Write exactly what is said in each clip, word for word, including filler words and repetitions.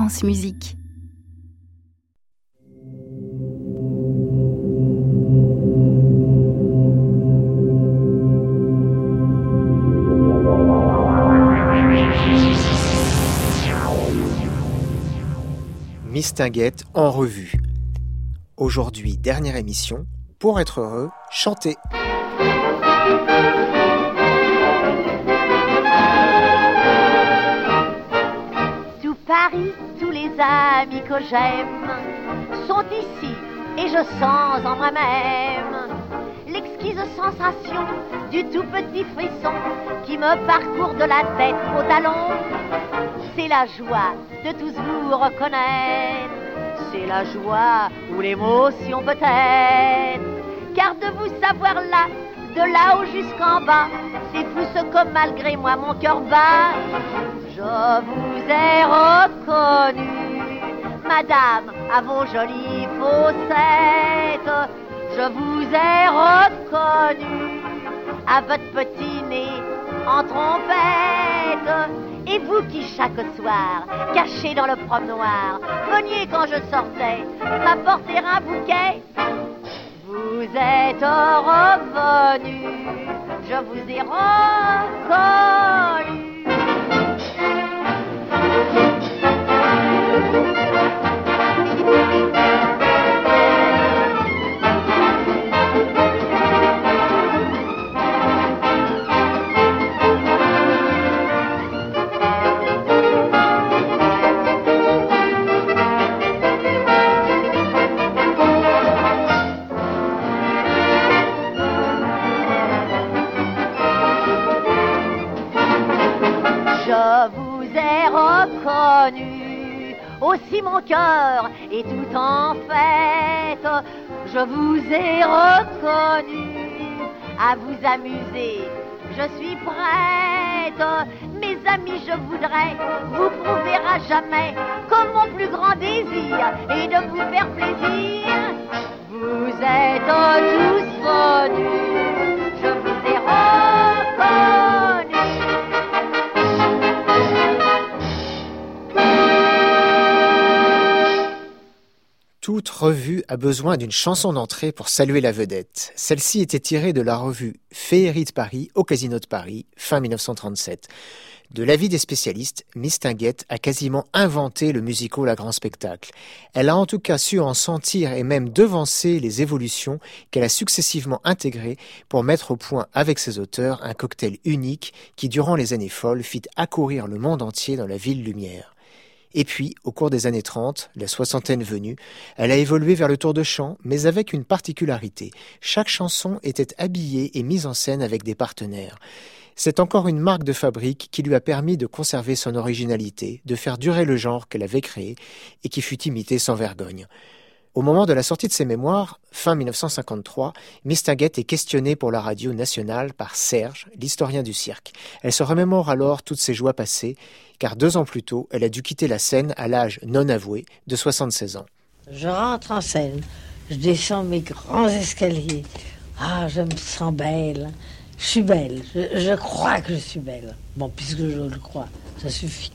France Musique. Mistinguett en revue. Aujourd'hui, dernière émission, pour être heureux, chanter. Tout Paris, tous les amis que j'aime sont ici et je sens en moi-même l'exquise sensation du tout petit frisson qui me parcourt de la tête aux talons. C'est la joie de tous vous reconnaître, c'est la joie ou l'émotion peut-être, car de vous savoir là, de là-haut jusqu'en bas, c'est fou ce que malgré moi mon cœur bat. Je vous ai reconnu, madame, à vos jolies faussettes. Je vous ai reconnu, à votre petit nez en trompette. Et vous qui chaque soir, caché dans le promenoir, veniez quand je sortais m'apporter un bouquet. Vous êtes revenu, je vous ai reconnu. Aussi mon cœur est tout en fête. Je vous ai reconnu, à vous amuser, je suis prête. Mes amis, je voudrais vous prouver à jamais que mon plus grand désir est de vous faire plaisir. Vous êtes tous venus, je vous ai reconnu. Toute revue a besoin d'une chanson d'entrée pour saluer la vedette. Celle-ci était tirée de la revue Féerie de Paris au Casino de Paris, fin dix-neuf cent trente-sept. De l'avis des spécialistes, Mistinguett a quasiment inventé le musical à grand spectacle. Elle a en tout cas su en sentir et même devancer les évolutions qu'elle a successivement intégrées pour mettre au point avec ses auteurs un cocktail unique qui, durant les années folles, fit accourir le monde entier dans la ville lumière. Et puis, au cours des années trente, la soixantaine venue, elle a évolué vers le tour de chant, mais avec une particularité. Chaque chanson était habillée et mise en scène avec des partenaires. C'est encore une marque de fabrique qui lui a permis de conserver son originalité, de faire durer le genre qu'elle avait créé et qui fut imité sans vergogne. Au moment de la sortie de ses mémoires, fin dix-neuf cent cinquante-trois, Mistinguett est questionnée pour la radio nationale par Serge, l'historien du cirque. Elle se remémore alors toutes ses joies passées, car deux ans plus tôt, elle a dû quitter la scène à l'âge non avoué de soixante-seize ans. Je rentre en scène, je descends mes grands escaliers. Ah, je me sens belle, je suis belle, je, je crois que je suis belle. Bon, puisque je le crois, ça suffit.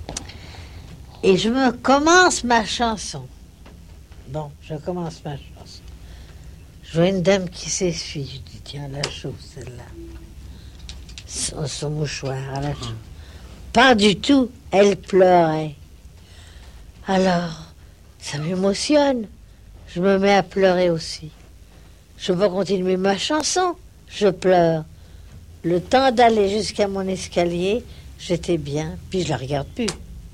Et je me commence ma chanson. Bon, je commence ma chanson. Je vois une dame qui s'essuie. Je dis, tiens, la chose, celle-là. Son, son mouchoir, à la chose. Pas du tout, elle pleurait. Alors, ça m'émotionne. Je me mets à pleurer aussi. Je peux continuer ma chanson. Je pleure. Le temps d'aller jusqu'à mon escalier, j'étais bien, puis je la regarde plus.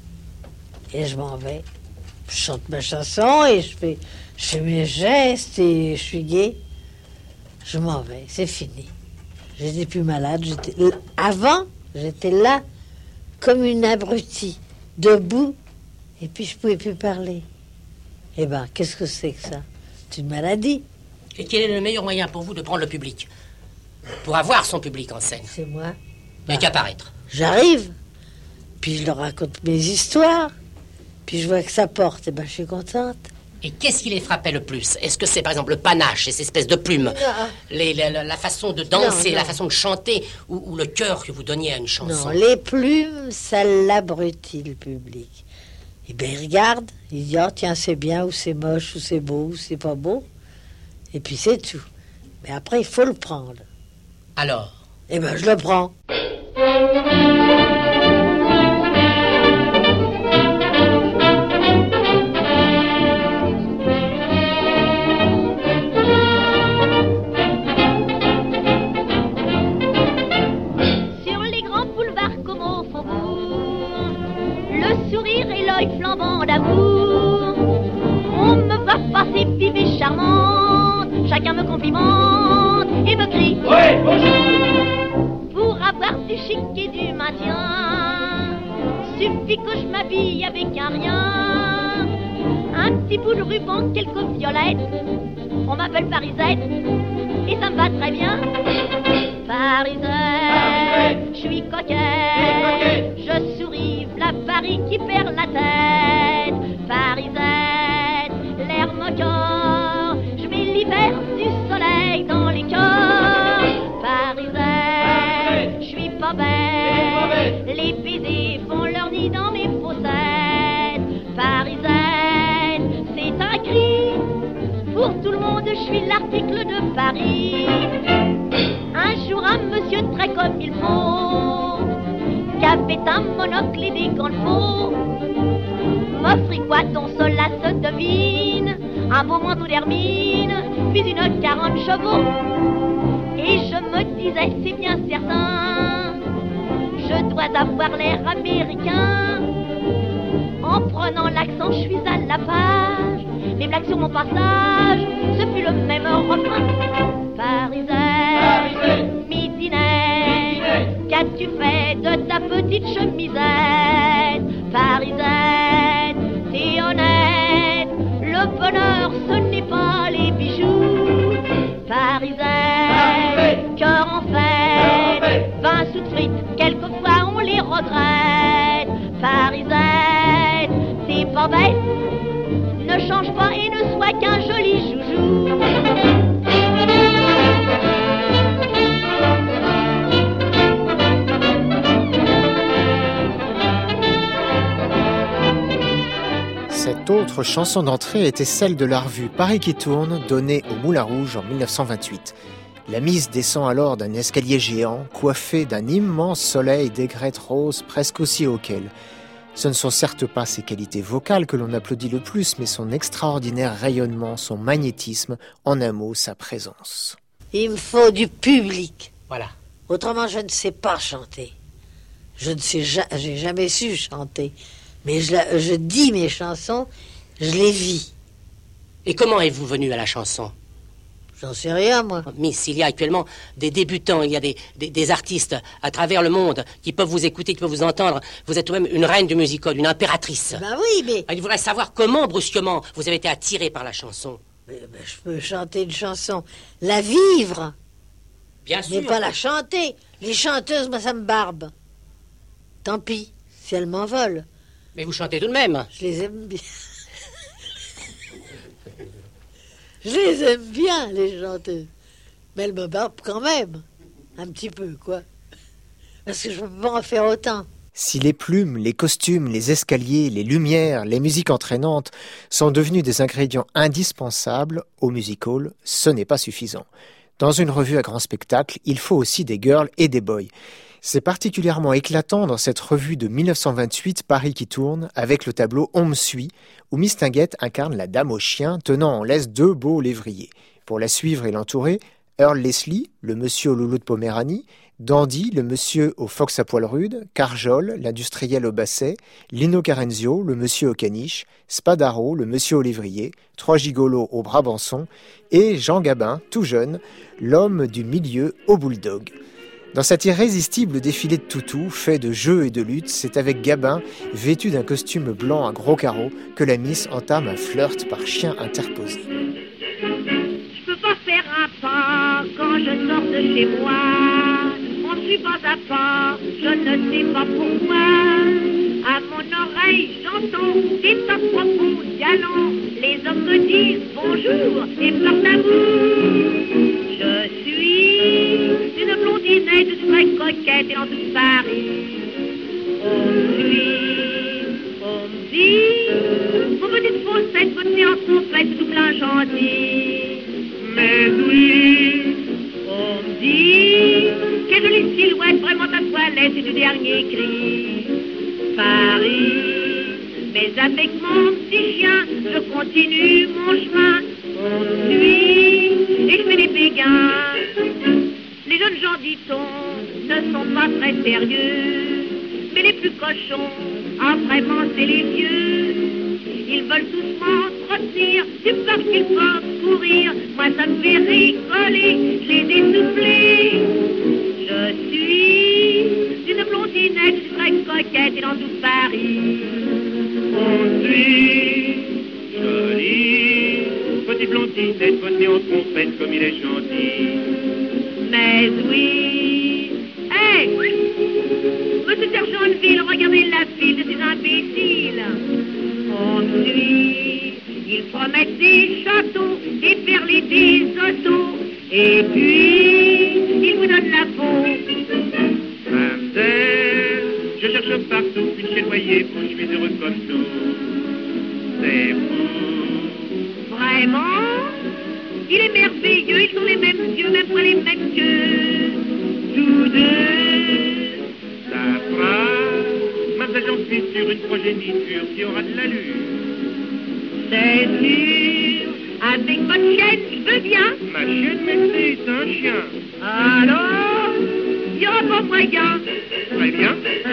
Et je m'en vais. Je chante ma chanson et je fais, je fais mes gestes et je suis gaie. Je m'en vais, c'est fini. J'étais plus malade. J'étais... Avant, j'étais là comme une abrutie, debout, et puis je pouvais plus parler. Eh ben, qu'est-ce que c'est que ça? C'est une maladie. Et quel est le meilleur moyen pour vous de prendre le public? Pour avoir son public en scène? C'est moi. Mais Bah, qu'apparaître. J'arrive, puis je leur raconte mes histoires. Puis je vois que ça porte, et ben je suis contente. Et qu'est-ce qui les frappait le plus? Est-ce que c'est par exemple le panache et ces espèces de plumes, les, les, la, la façon de danser, non, non. la façon de chanter, ou, ou le cœur que vous donniez à une chanson? Non, les plumes, ça l'abrutit le public. Et bien, il regarde, il dit, oh, tiens, c'est bien, ou c'est moche, ou c'est beau, ou c'est pas beau. Et puis c'est tout. Mais après, il faut le prendre. Alors? Eh bien, je le prends. Sur les grands boulevards comme au faubourg, le sourire et l'œil flambant d'amour, on me voit passer vive et charmante, chacun me complimente et me crie Ouais, bonjour. pour avoir du chic et du maintien. Suffit que je m'habille avec un rien, un petit bout de ruban, quelques violettes. On m'appelle Parisette et ça me va très bien. Parisette, je suis coquette, je souris, v'là Paris qui perd la tête. Parisette, l'air moqueur, je mets l'hiver du soleil dans les cœurs. Parisette, je suis pas bête, les baisers font leur nid dans mes fossettes. Parisette, c'est un cri, pour tout le monde je suis l'article de Paris. Un jour un monsieur très comme il faut, qui avait un monocle et des gants de faux, m'offrit quoi ton cela se devine, un beau manteau d'hermine, puis une quarante chevaux. Et je me disais c'est bien certain, je dois avoir l'air américain. En prenant l'accent je suis à la page, les blagues sur mon passage, ce fut le même refrain. Parisette, midinette, qu'as-tu fait de ta petite chemisette? Parisette, t'es honnête, le bonheur ce n'est pas les bijoux. Parisette, cœur en fête, vingt sous de frites, quelquefois on les regrette. Parisette, t'es pas bête, ne change pas et ne sois qu'un joli joujou. Cette autre chanson d'entrée était celle de la revue Paris qui tourne, donnée au Moulin Rouge en mille neuf cent vingt-huit. La mise descend alors d'un escalier géant, coiffé d'un immense soleil d'aigrette rose presque aussi haut qu'elle. Ce ne sont certes pas ses qualités vocales que l'on applaudit le plus, mais son extraordinaire rayonnement, son magnétisme, en un mot, sa présence. Il me faut du public. Voilà. Autrement, je ne sais pas chanter. Je ne sais, ja- j'ai jamais su chanter. Mais je, la- je dis mes chansons, je les vis. Et comment êtes-vous venu à la chanson? J'en sais rien, moi. Miss, il y a actuellement des débutants, il y a des, des, des artistes à travers le monde qui peuvent vous écouter, qui peuvent vous entendre. Vous êtes tout de même une reine du musical, une impératrice. Ben oui, mais, Il voudrait savoir comment, brusquement, vous avez été attiré par la chanson. mais- mais je peux chanter une chanson. La vivre, Bien sûr. mais pas la chanter. Les chanteuses, moi, ça me barbe. Tant pis, si elles m'en volent. Mais vous chantez tout de même. Je les aime bien. Je les aime bien, les chanteuses. Mais elles me barbent quand même. Un petit peu, quoi. Parce que je ne peux pas en faire autant. Si les plumes, les costumes, les escaliers, les lumières, les musiques entraînantes sont devenus des ingrédients indispensables au music-hall, ce n'est pas suffisant. Dans une revue à grand spectacle, il faut aussi des girls et des boys. C'est particulièrement éclatant dans cette revue de mille neuf cent vingt-huit, Paris qui tourne, avec le tableau On me suit, où Mistinguett incarne la dame au chien tenant en laisse deux beaux lévriers. Pour la suivre et l'entourer, Earl Leslie, le monsieur au loulou de Poméranie, Dandy, le monsieur au fox à poil rude, Carjol, l'industriel au basset, Lino Carenzio, le monsieur au caniche, Spadaro, le monsieur au lévrier, trois gigolos au Brabançon, et Jean Gabin, tout jeune, l'homme du milieu au bulldog. Dans cet irrésistible défilé de toutous, fait de jeux et de luttes, c'est avec Gabin, vêtu d'un costume blanc à gros carreaux, que la Miss entame un flirt par chien interposé. Je peux pas faire un pas quand je sors de chez moi. On ne suit pas à pas, je ne sais pas pourquoi. À mon oreille, j'entends des tas de propos galants. Les hommes me disent bonjour et pleurent d'amour. Je suis une blondinette, une vraie coquette et en toute Paris. On me suit, on me dit. moins gentil. Mais oui, on me dit, quelle jolie silhouette, vraiment ta toilette est du dernier cri. Paris, mais avec mon petit chien, je continue mon chemin. On me suit et je fais des béguins. Les jeunes gens, dit-on, ne sont pas très sérieux, mais les plus cochons, ah vraiment c'est les vieux. Ils veulent tous m'entretenir, du peur qu'ils peuvent courir. Moi ça me fait rigoler, je les ai soufflés. Je suis une blondinette, je suis très coquette et dans tout Paris. On suit, jolie, petite blondinette, beauté en trompette comme il est gentil. Mais oui, hé, hey, monsieur Sergenteville, regardez la file de ces imbéciles. On suit, ils promettent des châteaux, des perles et des autos, et puis ils vous donnent la peau. Mamselle, je cherche partout une chez Noyer-vous, je suis heureux comme tout. C'est fou. Vraiment? Il est merveilleux, ils ont les mêmes yeux, même pas les mêmes yeux. Tous deux. Ça fera, mademoiselle, j'en suis sûr, une progéniture qui aura de l'allure. C'est sûr, avec votre chienne, je veux bien. Ma chienne, mais c'est un chien. Alors, il n'y aura pas moyen. Très bien.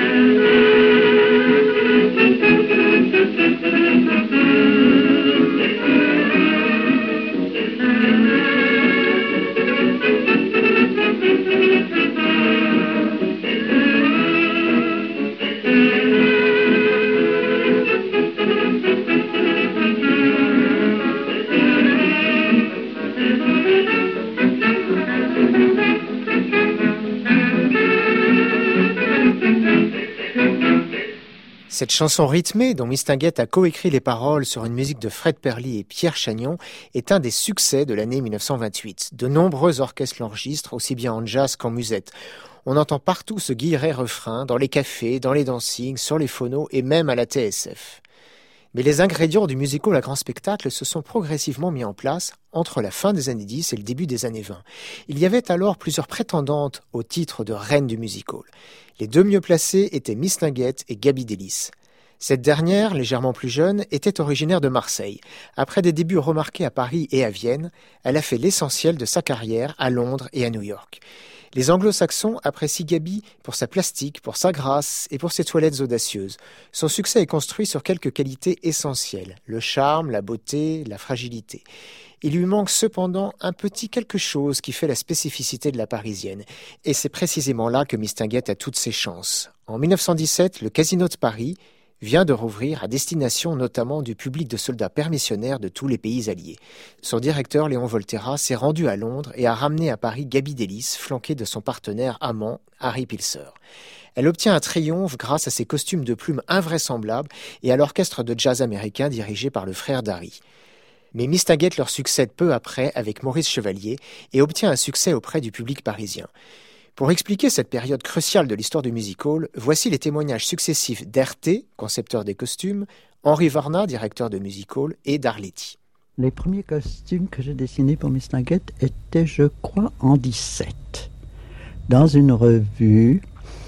Cette chanson rythmée, dont Mistinguett a coécrit les paroles sur une musique de Fred Perly et Pierre Chagnon, est un des succès de l'année mille neuf cent vingt-huit. De nombreux orchestres l'enregistrent, aussi bien en jazz qu'en musette. On entend partout ce guilleret refrain, dans les cafés, dans les dancings, sur les phonos et même à la T S F. Mais les ingrédients du musical à grand spectacle se sont progressivement mis en place entre la fin des années dix et le début des années vingt. Il y avait alors plusieurs prétendantes au titre de reine du musical. Les deux mieux placées étaient Mistinguett et Gaby Delis. Cette dernière, légèrement plus jeune, était originaire de Marseille. Après des débuts remarqués à Paris et à Vienne, elle a fait l'essentiel de sa carrière à Londres et à New York. Les anglo-saxons apprécient Gaby pour sa plastique, pour sa grâce et pour ses toilettes audacieuses. Son succès est construit sur quelques qualités essentielles, le charme, la beauté, la fragilité. Il lui manque cependant un petit quelque chose qui fait la spécificité de la Parisienne. Et c'est précisément là que Mistinguett a toutes ses chances. En mille neuf cent dix-sept, le Casino de Paris vient de rouvrir à destination notamment du public de soldats permissionnaires de tous les pays alliés. Son directeur, Léon Volterra, s'est rendu à Londres et a ramené à Paris Gaby Delis, flanquée de son partenaire amant, Harry Pilser. Elle obtient un triomphe grâce à ses costumes de plumes invraisemblables et à l'orchestre de jazz américain dirigé par le frère d'Harry. Mais Mistinguett leur succède peu après avec Maurice Chevalier et obtient un succès auprès du public parisien. Pour expliquer cette période cruciale de l'histoire du musical, voici les témoignages successifs d'Herté, concepteur des costumes, Henri Varna, directeur de musical, et d'Arletty. Les premiers costumes que j'ai dessinés pour Mistinguett étaient, je crois, en dix-sept. Dans une revue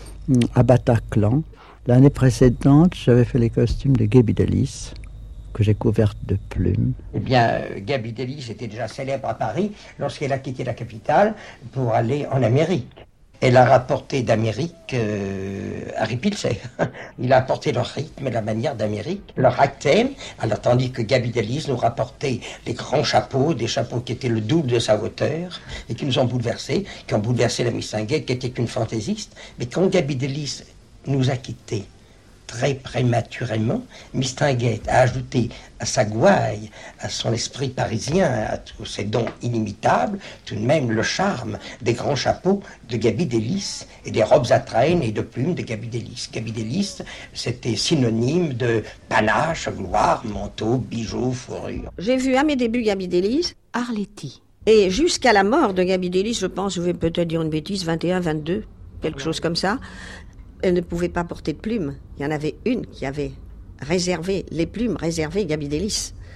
à Bataclan. L'année précédente, j'avais fait les costumes de Gaby Delis, que j'ai couvertes de plumes. Eh bien, Gaby Delis était déjà célèbre à Paris lorsqu'elle a quitté la capitale pour aller en Amérique. Elle a rapporté d'Amérique euh, Harry Pilser. Il a apporté leur rythme et la manière d'Amérique, leur accent, alors tandis que Gaby Delis nous rapportait les grands chapeaux, des chapeaux qui étaient le double de sa hauteur et qui nous ont bouleversés, qui ont bouleversé la Mistinguett, qui était une fantaisiste. Mais quand Gaby Delis nous a quittés très prématurément, Mistinguett a ajouté à sa gouaille, à son esprit parisien, à tous ses dons inimitables, tout de même le charme des grands chapeaux de Gaby Delis et des robes à traîne et de plumes de Gaby Delis. Gaby Delis, c'était synonyme de panache, gloire, manteau, bijoux, fourrure. J'ai vu à mes débuts Gaby Delis, Arletty. Et jusqu'à la mort de Gaby Delis, je pense, je vais peut-être dire une bêtise, vingt et un, vingt-deux, quelque chose comme ça, elle ne pouvait pas porter de plumes. Il y en avait une qui avait réservé, les plumes réservées Gaby Delis.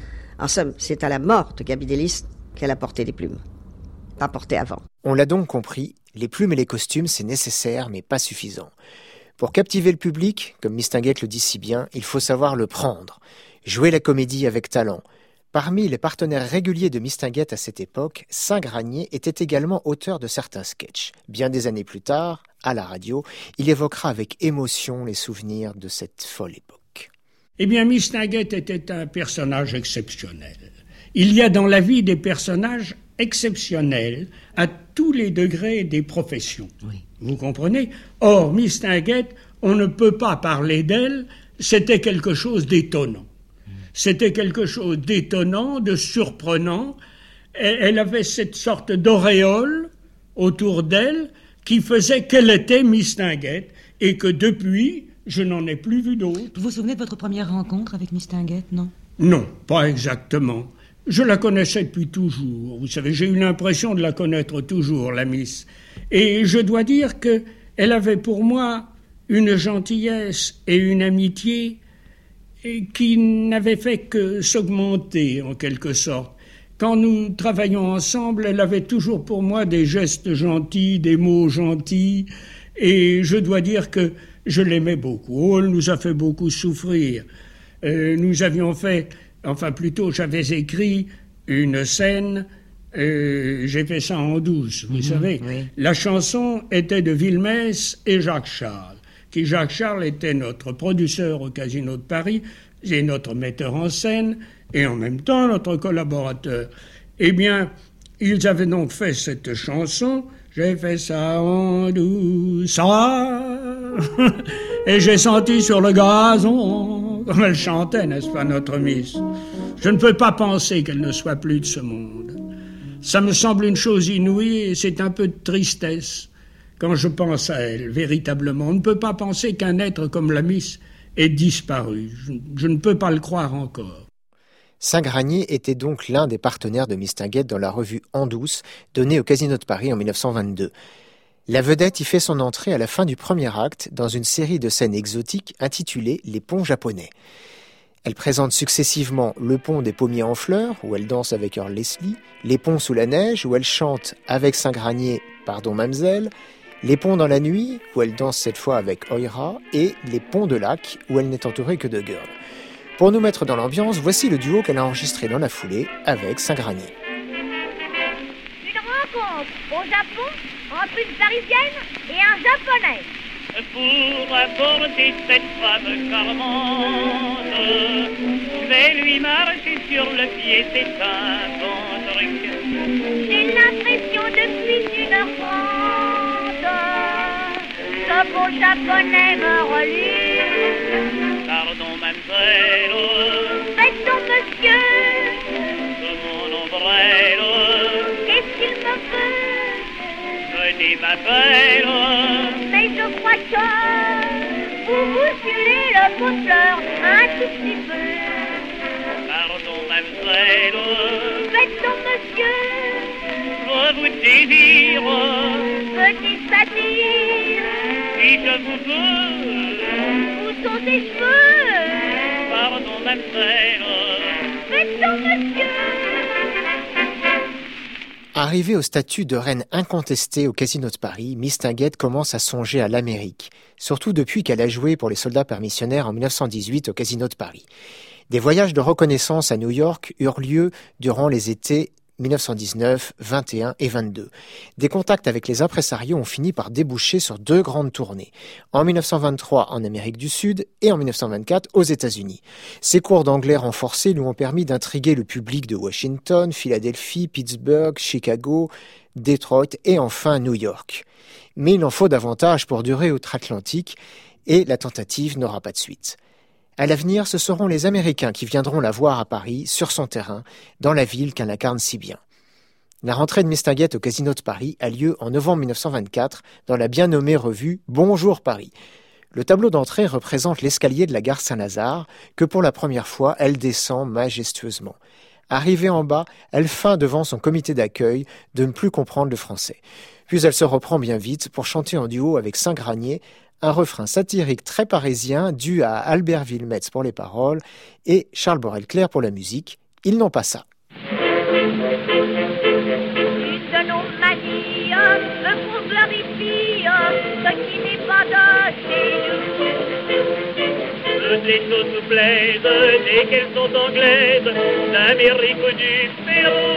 En somme, c'est à la mort de Gaby Delis qu'elle a porté les plumes, pas porté avant. On l'a donc compris, les plumes et les costumes, c'est nécessaire, mais pas suffisant. Pour captiver le public, comme Mistinguett le dit si bien, il faut savoir le prendre, jouer la comédie avec talent. Parmi les partenaires réguliers de Mistinguett à cette époque, Saint-Granier était également auteur de certains sketchs. Bien des années plus tard, à la radio, il évoquera avec émotion les souvenirs de cette folle époque. Eh bien, Mistinguett était un personnage exceptionnel. Il y a dans la vie des personnages exceptionnels à tous les degrés des professions. Oui. Vous comprenez ? Or, Mistinguett, on ne peut pas parler d'elle, c'était quelque chose d'étonnant. C'était quelque chose d'étonnant, de surprenant. Elle avait cette sorte d'auréole autour d'elle qui faisait qu'elle était Mistinguett et que depuis, je n'en ai plus vu d'autre. Vous vous souvenez de votre première rencontre avec Mistinguett, non ? Non, pas exactement. Je la connaissais depuis toujours. Vous savez, j'ai eu l'impression de la connaître toujours, la Miss. Et je dois dire que elle avait pour moi une gentillesse et une amitié qui n'avait fait que s'augmenter, en quelque sorte. Quand nous travaillions ensemble, elle avait toujours pour moi des gestes gentils, des mots gentils, et je dois dire que je l'aimais beaucoup. Oh, elle nous a fait beaucoup souffrir. Euh, nous avions fait, enfin plutôt, j'avais écrit une scène, euh, j'ai fait ça en douce, vous mmh, savez. Oui. La chanson était de Villemès et Jacques Charles. qui Jacques Charles était notre producteur au Casino de Paris, et notre metteur en scène, et en même temps notre collaborateur. Eh bien, ils avaient donc fait cette chanson, « J'ai fait ça en douceur, et j'ai senti sur le gazon », comme elle chantait, n'est-ce pas, notre Miss. Je ne peux pas penser qu'elle ne soit plus de ce monde. Ça me semble une chose inouïe, et c'est un peu de tristesse. Quand je pense à elle, véritablement, on ne peut pas penser qu'un être comme la Miss ait disparu. Je, je ne peux pas le croire encore. Saint-Granier était donc l'un des partenaires de Mistinguett dans la revue En douce, donnée au Casino de Paris en dix-neuf cent vingt-deux. La vedette y fait son entrée à la fin du premier acte dans une série de scènes exotiques intitulée « Les ponts japonais ». Elle présente successivement le pont des pommiers en fleurs, où elle danse avec Earl Leslie, les ponts sous la neige, où elle chante avec Saint-Granier « Pardon, Mamselle », les ponts dans la nuit, où elle danse cette fois avec Oira, et les ponts de lac, où elle n'est entourée que de girls. Pour nous mettre dans l'ambiance, voici le duo qu'elle a enregistré dans la foulée avec Saint-Granier. Une rencontre au Japon entre une Parisienne et un Japonais. Pour aborder cette femme charmante, je vais lui marcher sur le pied, c'est un bon truc. J'ai l'impression depuis une heure trente, ce beau Japonais me relie. Pardon, mademoiselle, faites donc monsieur, de mon ombrelle, qu'est-ce qu'il me veut? Venez, ma belle, mais je crois que vous bousculez le pot de fleurs un tout petit peu. Pardon, mademoiselle, faites donc monsieur, je vous désire, petit satire, si je vous veux, où sont tes cheveux? Pardon, mademoiselle, faites donc monsieur. Arrivée au statut de reine incontestée au Casino de Paris, Mistinguett commence à songer à l'Amérique, surtout depuis qu'elle a joué pour les soldats permissionnaires en dix-neuf cent dix-huit au Casino de Paris. Des voyages de reconnaissance à New York eurent lieu durant les étés dix-neuf cent dix-neuf, vingt et un et vingt-deux. Des contacts avec les impresarios ont fini par déboucher sur deux grandes tournées, en dix-neuf cent vingt-trois en Amérique du Sud et en dix-neuf cent vingt-quatre aux États-Unis. Ces cours d'anglais renforcés lui ont permis d'intriguer le public de Washington, Philadelphie, Pittsburgh, Chicago, Detroit et enfin New York. Mais il en faut davantage pour durer outre-Atlantique et la tentative n'aura pas de suite. À l'avenir, ce seront les Américains qui viendront la voir à Paris, sur son terrain, dans la ville qu'elle incarne si bien. La rentrée de Mistinguett au Casino de Paris a lieu en novembre dix-neuf cent vingt-quatre dans la bien nommée revue Bonjour Paris. Le tableau d'entrée représente l'escalier de la gare Saint-Lazare que pour la première fois, elle descend majestueusement. Arrivée en bas, elle feint devant son comité d'accueil de ne plus comprendre le français. Puis elle se reprend bien vite pour chanter en duo avec Saint-Granier, un refrain satirique très parisien dû à Albert Wilmetz pour les paroles et Charles Borel-Clerc pour la musique, Ils n'ont pas ça. Une de nos manies veut qu'on glorifie ce qui n'est pas de chez nous. Toutes les choses nous plaisent dès qu'elles sont anglaises, d'Amérique ou du Pérou.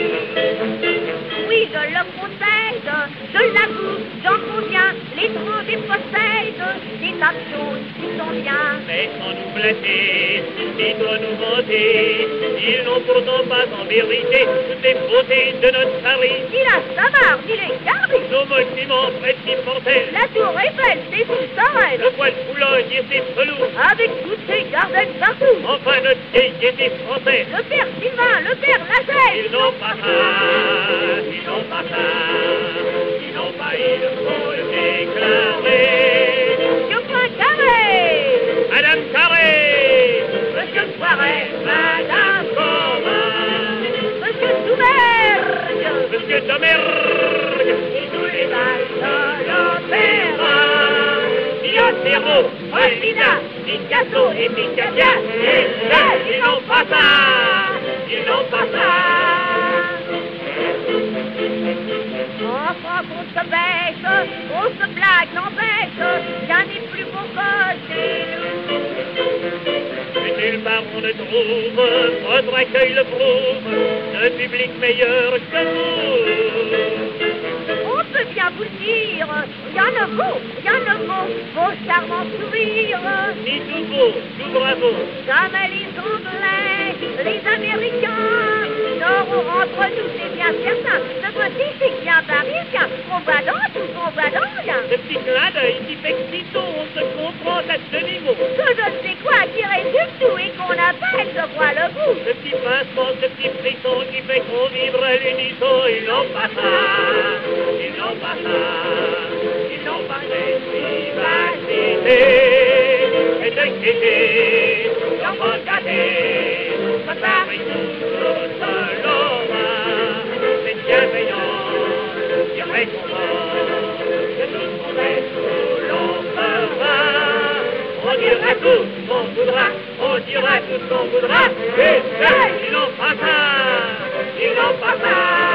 Oui, je le concède, je l'avoue, j'en conviens, l'étranger possède des tas de choses qui sont bien. Mais sans nous flatter, ni toi nous vanter, ils n'ont pourtant pas en vérité toutes les beautés de notre Paris. Ni la Samarre, ni les Gardis, nos monuments préciportels, la tour Eiffel, ses sous Sorel, le poil Boulogne et ses pelouses, avec toutes ces gardens partout. Enfin notre gaieté française, le père Sylvain, le père Lachelle. Ils n'ont pas ça, ils n'ont pas ça, ils n'ont pas, il faut le déclarer. Monsieur Poincaré, Madame Carré, Monsieur Poiret, Madame Corin, Monsieur Doumergue, Monsieur Domergue, et tous les balles de l'opéra. Piotero, Olina, Picasso et Picabia, et là, ils n'ont pas ça, ils n'ont pas ça. Enfin qu'on se baisse, on se blague, n'empêche, rien n'est plus beau que chez nous. Mais nulle part on ne trouve, votre accueil le prouve, de public meilleur que vous. On peut bien vous dire, rien ne vaut, rien ne vaut, vos charmants sourires. Ni tout beau, tout bravo, jamais les Anglais, les Américains n'auront entre nous, c'est bien certain, ce petit chic bien parisien, on va dans tout, on va dans rien. Ce petit clin d'œil qui fait que sitôt on se comprend à demi-mot. Que je ne sais quoi qui résume tout et qu'on appelle, je crois, le goût. Ce petit pincement, ce petit frisson qui fait qu'on vibre à l'unisson, ils n'ont pas ça, ils n'ont pas ça, ils n'ont pas cette vivacité et de quitter, j'en peux gâter, ça Paris toujours de l'aura, c'est bienveillant, c'est réconfort, que tout son reste où l'on fera, on dira tout ce qu'on voudra, on dira tout ce qu'on voudra, et là, ils n'ont pas ça, ils n'ont pas ça.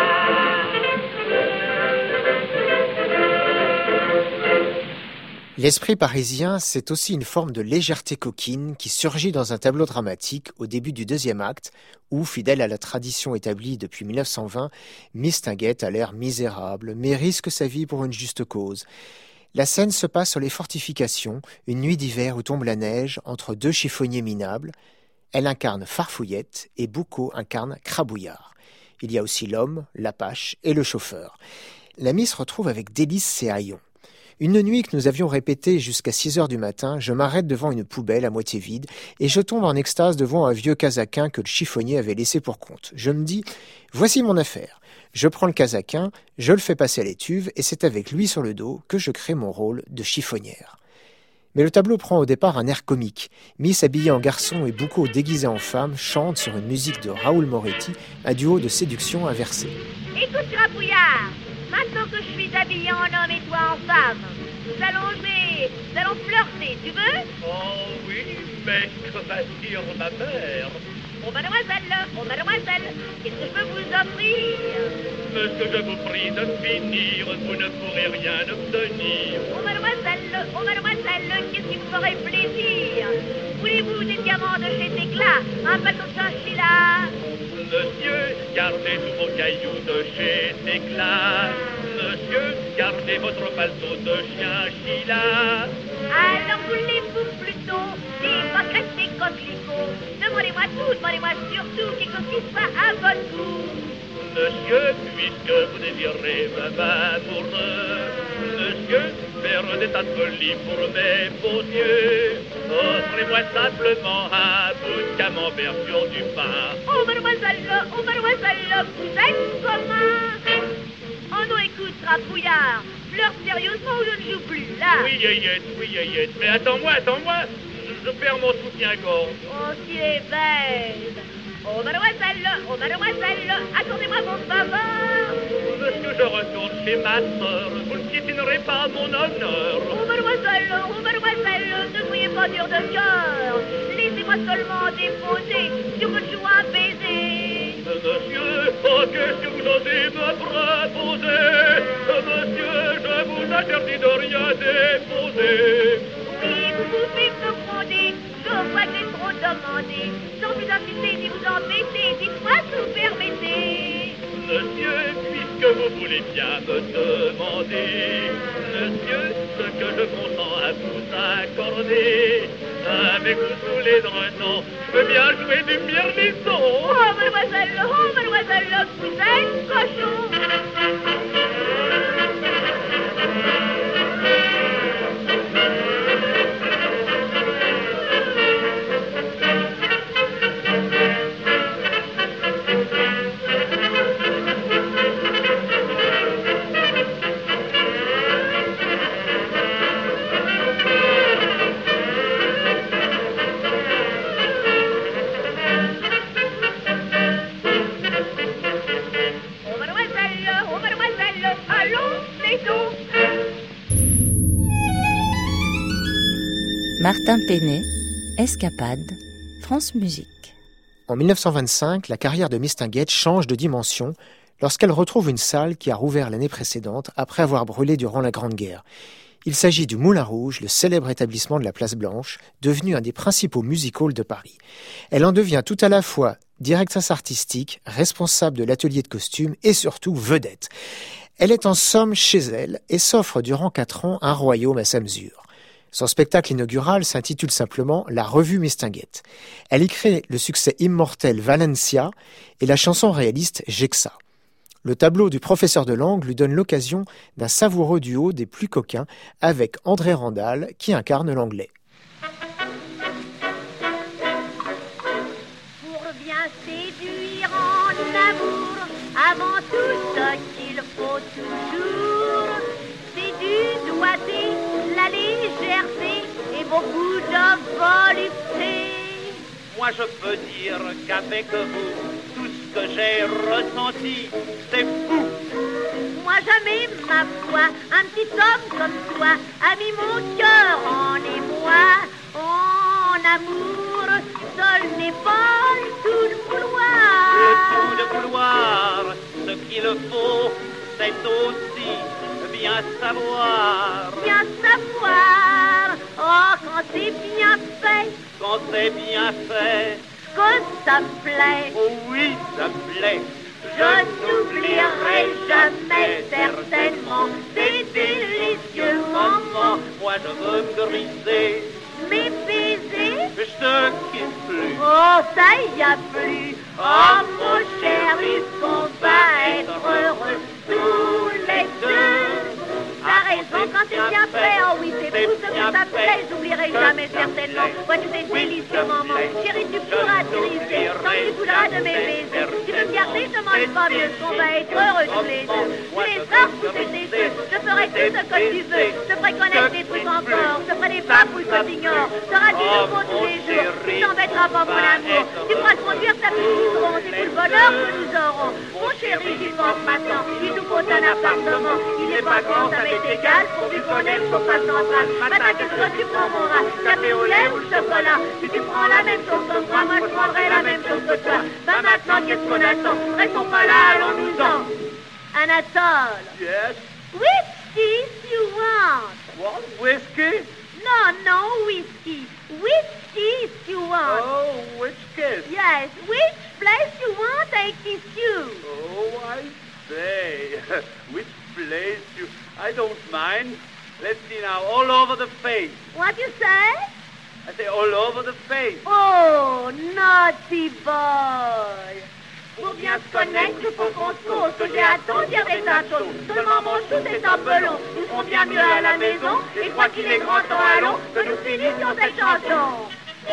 L'esprit parisien, c'est aussi une forme de légèreté coquine qui surgit dans un tableau dramatique au début du deuxième acte, où, fidèle à la tradition établie depuis mille neuf cent vingt, Mistinguett a l'air misérable, mais risque sa vie pour une juste cause. La scène se passe sur les fortifications, une nuit d'hiver où tombe la neige, entre deux chiffonniers minables. Elle incarne Farfouillette et Boucau incarne Crabouillard. Il y a aussi l'homme, l'Apache et le chauffeur. La Miss retrouve avec délice ses haillons. Une nuit que nous avions répétée jusqu'à six heures du matin, je m'arrête devant une poubelle à moitié vide et je tombe en extase devant un vieux casaquin que le chiffonnier avait laissé pour compte. Je me dis, voici mon affaire. Je prends le casaquin, je le fais passer à l'étuve et c'est avec lui sur le dos que je crée mon rôle de chiffonnière. Mais le tableau prend au départ un air comique. Miss habillée en garçon et Boucau déguisé en femme chantent sur une musique de Raoul Moretti, un duo de séduction inversée. Écoute, Crabouillard, maintenant que je suis habillée en homme et toi en femme, nous allons jouer, nous allons flirter, tu veux? Oh oui, mais que va dire ma mère? Oh mademoiselle, oh mademoiselle, qu'est-ce que je peux vous offrir? Mais que je vous prie de finir, vous ne pourrez rien obtenir. Oh mademoiselle, oh mademoiselle, qu'est-ce qui vous ferait plaisir? Voulez-vous des diamants de chez Éclat, un bateau de chinchilla? Monsieur, gardez tous vos cailloux de chez Éclat. Monsieur, gardez votre paletot de chinchilla. Alors voulez-vous plutôt des pâquerettes et coquelicots? Demandez-moi tout, demandez-moi surtout quelque chose qui soit à votre goût. Monsieur, puisque vous désirez même amoureux, monsieur, faire des tas de folie pour mes beaux yeux, offrez-moi simplement un bout de camembert sur du pain. Oh mademoiselle, oh mademoiselle, vous êtes comment? Oh non, écoute, Crabouillard, pleure sérieusement ou je ne joue plus, là? Oui, yéyette, oui, yéyette, mais attends-moi, attends-moi, je, je perds mon soutien-gorge. Oh, si elle est belle. Oh mademoiselle, oh mademoiselle, attendez-moi mon faveur. Monsieur, je retourne chez ma sœur, vous ne piétinerez pas mon honneur. Oh mademoiselle, oh mademoiselle, ne soyez pas dur de cœur. Laissez-moi seulement déposer sur votre joue un baiser. Monsieur, oh, qu'est-ce que vous osez me proposer? Monsieur, je vous interdis de rien déposer. Oui, vous pouvez me gronder, je vois que j'ai trop demandé. Sans vous insister ni vous embêter, dites-moi ce que vous permettez. Monsieur, puisque vous voulez bien me demander, monsieur, ce que je consens à vous accorder, avec vous sous les drenants, je veux bien jouer du mirlisson. Oh, mademoiselle, oh, mademoiselle, vous êtes cochon. Martin Penet, Escapade, France Musique. En mille neuf cent vingt-cinq, la carrière de Mistinguett change de dimension lorsqu'elle retrouve une salle qui a rouvert l'année précédente après avoir brûlé durant la Grande Guerre. Il s'agit du Moulin Rouge, le célèbre établissement de la Place Blanche, devenu un des principaux music halls de Paris. Elle en devient tout à la fois directrice artistique, responsable de l'atelier de costumes et surtout vedette. Elle est en somme chez elle et s'offre durant quatre ans un royaume à sa mesure. Son spectacle inaugural s'intitule simplement La Revue Mistinguett. Elle y crée le succès immortel Valencia et la chanson réaliste Gexa. Le tableau du professeur de langue lui donne l'occasion d'un savoureux duo des plus coquins avec André Randall qui incarne l'anglais. Pour bien séduire en amour, avant tout ce qu'il faut toujours, c'est du doigté, la légèreté et beaucoup de volupté. Moi je peux dire qu'avec vous, tout ce que j'ai ressenti, c'est fou. Moi jamais, ma foi, un petit homme comme toi a mis mon cœur en émoi. En amour, seul n'est pas tout le couloir. Et tout le couloir, ce qu'il faut, c'est aussi bien savoir. Bien savoir, oh quand c'est bien fait, quand c'est bien fait, que ça plaît. Oh oui, ça plaît. Je n'oublierai jamais certainement ces délicieux moments. Moi je veux me griser, mes baisers, je te quitte plus. Oh ça y a plus. Oh mon chéri, qu'on va être heureux tous les deux. T'as raison quand c'est bien fait, oh oui c'est tout ce que ça plaît, j'oublierai jamais certainement. Vois-tu ces délicieux moments, chérie tu pourras t'iriser, quand tu voudras de mes baisers. Tu veux me garder, je mange pas mieux, qu'on va être heureux tous les deux. Tu les feras pousser tes cheveux, je ferai tout ce que tu veux, je te ferai connaître des trucs encore, je te ferai des papouilles que t'ignores. T'auras du nouveau tous les jours, tu t'embêteras pas mon amour. Tu pourras conduire ta petite ronde, c'est tout le bonheur que nous aurons. Mon chéri, j'y pense maintenant, il nous faut un appartement, il n'est pas grand, ça m'est égal, pourvu qu'on aime son pas central. Matin, qu'est-ce que tu prendras? Café au lait ou chocolat? Si tu prends la même chose que moi, moi je prendrai la même chose que toi. Ben maintenant, qu'est-ce qu'on attend? Restons pas là, allons-nous-en. Anatole. Yes? Whiskey, if you want. What? Whiskey? No, no, whiskey. Whiskey, if you want. Oh, which kiss? Yes, which place you want, I kiss you. Oh, I say. Which place you... I don't mind. Let's see now, all over the face. What you say? I say all over the face. Oh, naughty boy. Pour bien se connaître, il faut qu'on se cause, que j'ai à t'en dire des tas de choses. Seulement mon chou, c'est un peu long. Nous serons bien mieux à la maison. Et crois qu'il est grand temps, allons, que nous finissions cette chanson.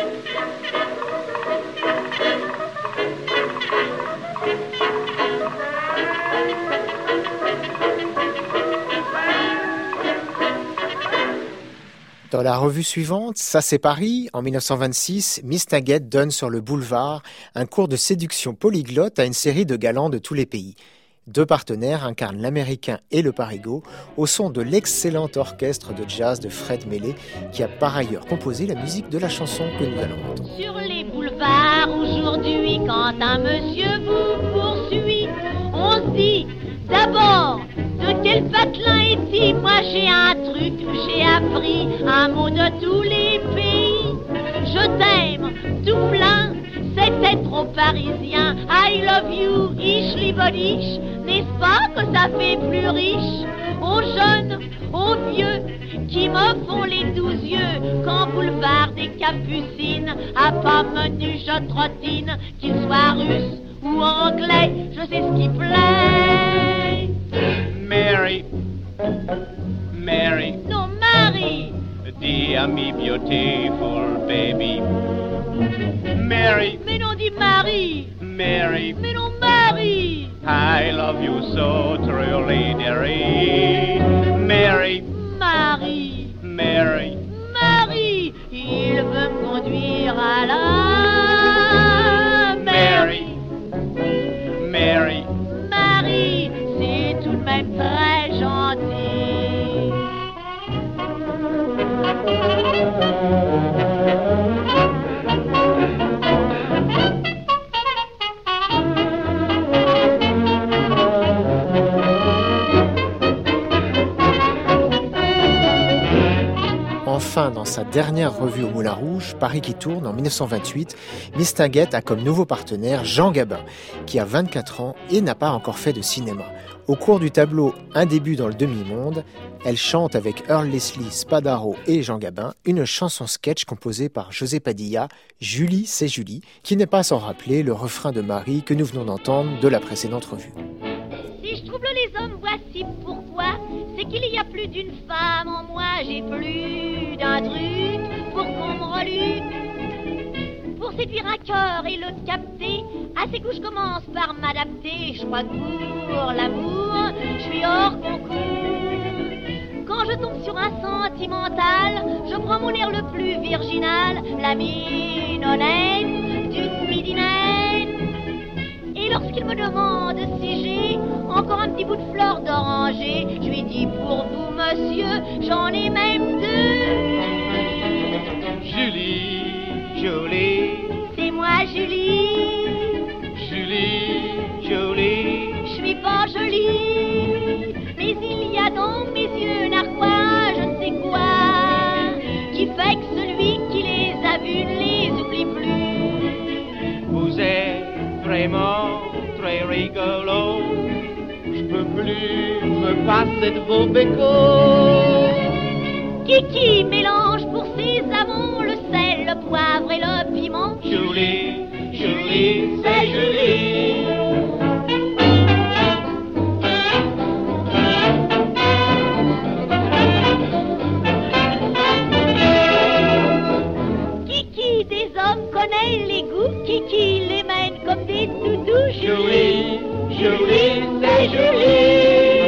Dans la revue suivante, Ça c'est Paris, en mille neuf cent vingt-six, Mistinguett donne sur le boulevard un cours de séduction polyglotte à une série de galants de tous les pays. Deux partenaires incarnent l'américain et le parigot au son de l'excellent orchestre de jazz de Fred Mellé, qui a par ailleurs composé la musique de la chanson que nous allons entendre. Sur les boulevards aujourd'hui, quand un monsieur vous poursuit, on se dit d'abord de quel patelin est-il? Moi j'ai un truc, j'ai appris un mot de tous les pays. Je t'aime tout plein, c'était trop parisien. I love you, ich liebe dich. N'est-ce pas que ça fait plus riche? Aux jeunes, aux vieux, qui me font les douze yeux, quand boulevard des Capucines, à pas menu je trottine, qu'il soit russe ou anglais, je sais ce qui plaît. Mary, Mary, non Marie, dear me beautiful baby. Mary, mais non dis Marie, Mary, mais non Marie. I love you so truly, dearie. Mary, Marie, Mary, Marie, il veut me conduire à la Mary, Mary, Marie, c'est tout de même très gentil. Enfin, dans sa dernière revue au Moulin Rouge, Paris qui tourne, en dix-neuf cent vingt-huit, Mistinguett a comme nouveau partenaire Jean Gabin, qui a vingt-quatre ans et n'a pas encore fait de cinéma. Au cours du tableau Un début dans le demi-monde, elle chante avec Earl Leslie, Spadaro et Jean Gabin une chanson sketch composée par José Padilla, Julie, c'est Julie, qui n'est pas sans rappeler le refrain de Marie que nous venons d'entendre de la précédente revue. Si je trouble les hommes, voici pourquoi. C'est qu'il y a plus d'une femme en moi. J'ai plus d'un truc pour qu'on me reluque. Pour séduire un cœur et le capter, à ces coups je commence par m'adapter. Je crois que pour l'amour, je suis hors concours. Quand je tombe sur un sentimental, je prends mon air le plus virginal, la mine honnête d'une midinette. Et lorsqu'il me demande si j'ai encore un petit bout de fleur d'oranger, je lui dis pour vous monsieur, j'en ai même deux. Julie, Jolie, c'est moi Julie. Julie, Jolie, je suis pas jolie, mais il y a dans mes yeux narquois, je ne sais quoi, qui fait que celui qui les a vus ne les oublie plus. Vous êtes vraiment très rigolo, je peux plus me passer de vos bécots. Kiki mélange pour ses amants le sel, le poivre et le piment. Julie, Julie, c'est Julie. Kiki des hommes connaît les goûts, Kiki les mène comme des toutous. Julie, Julie, c'est Julie.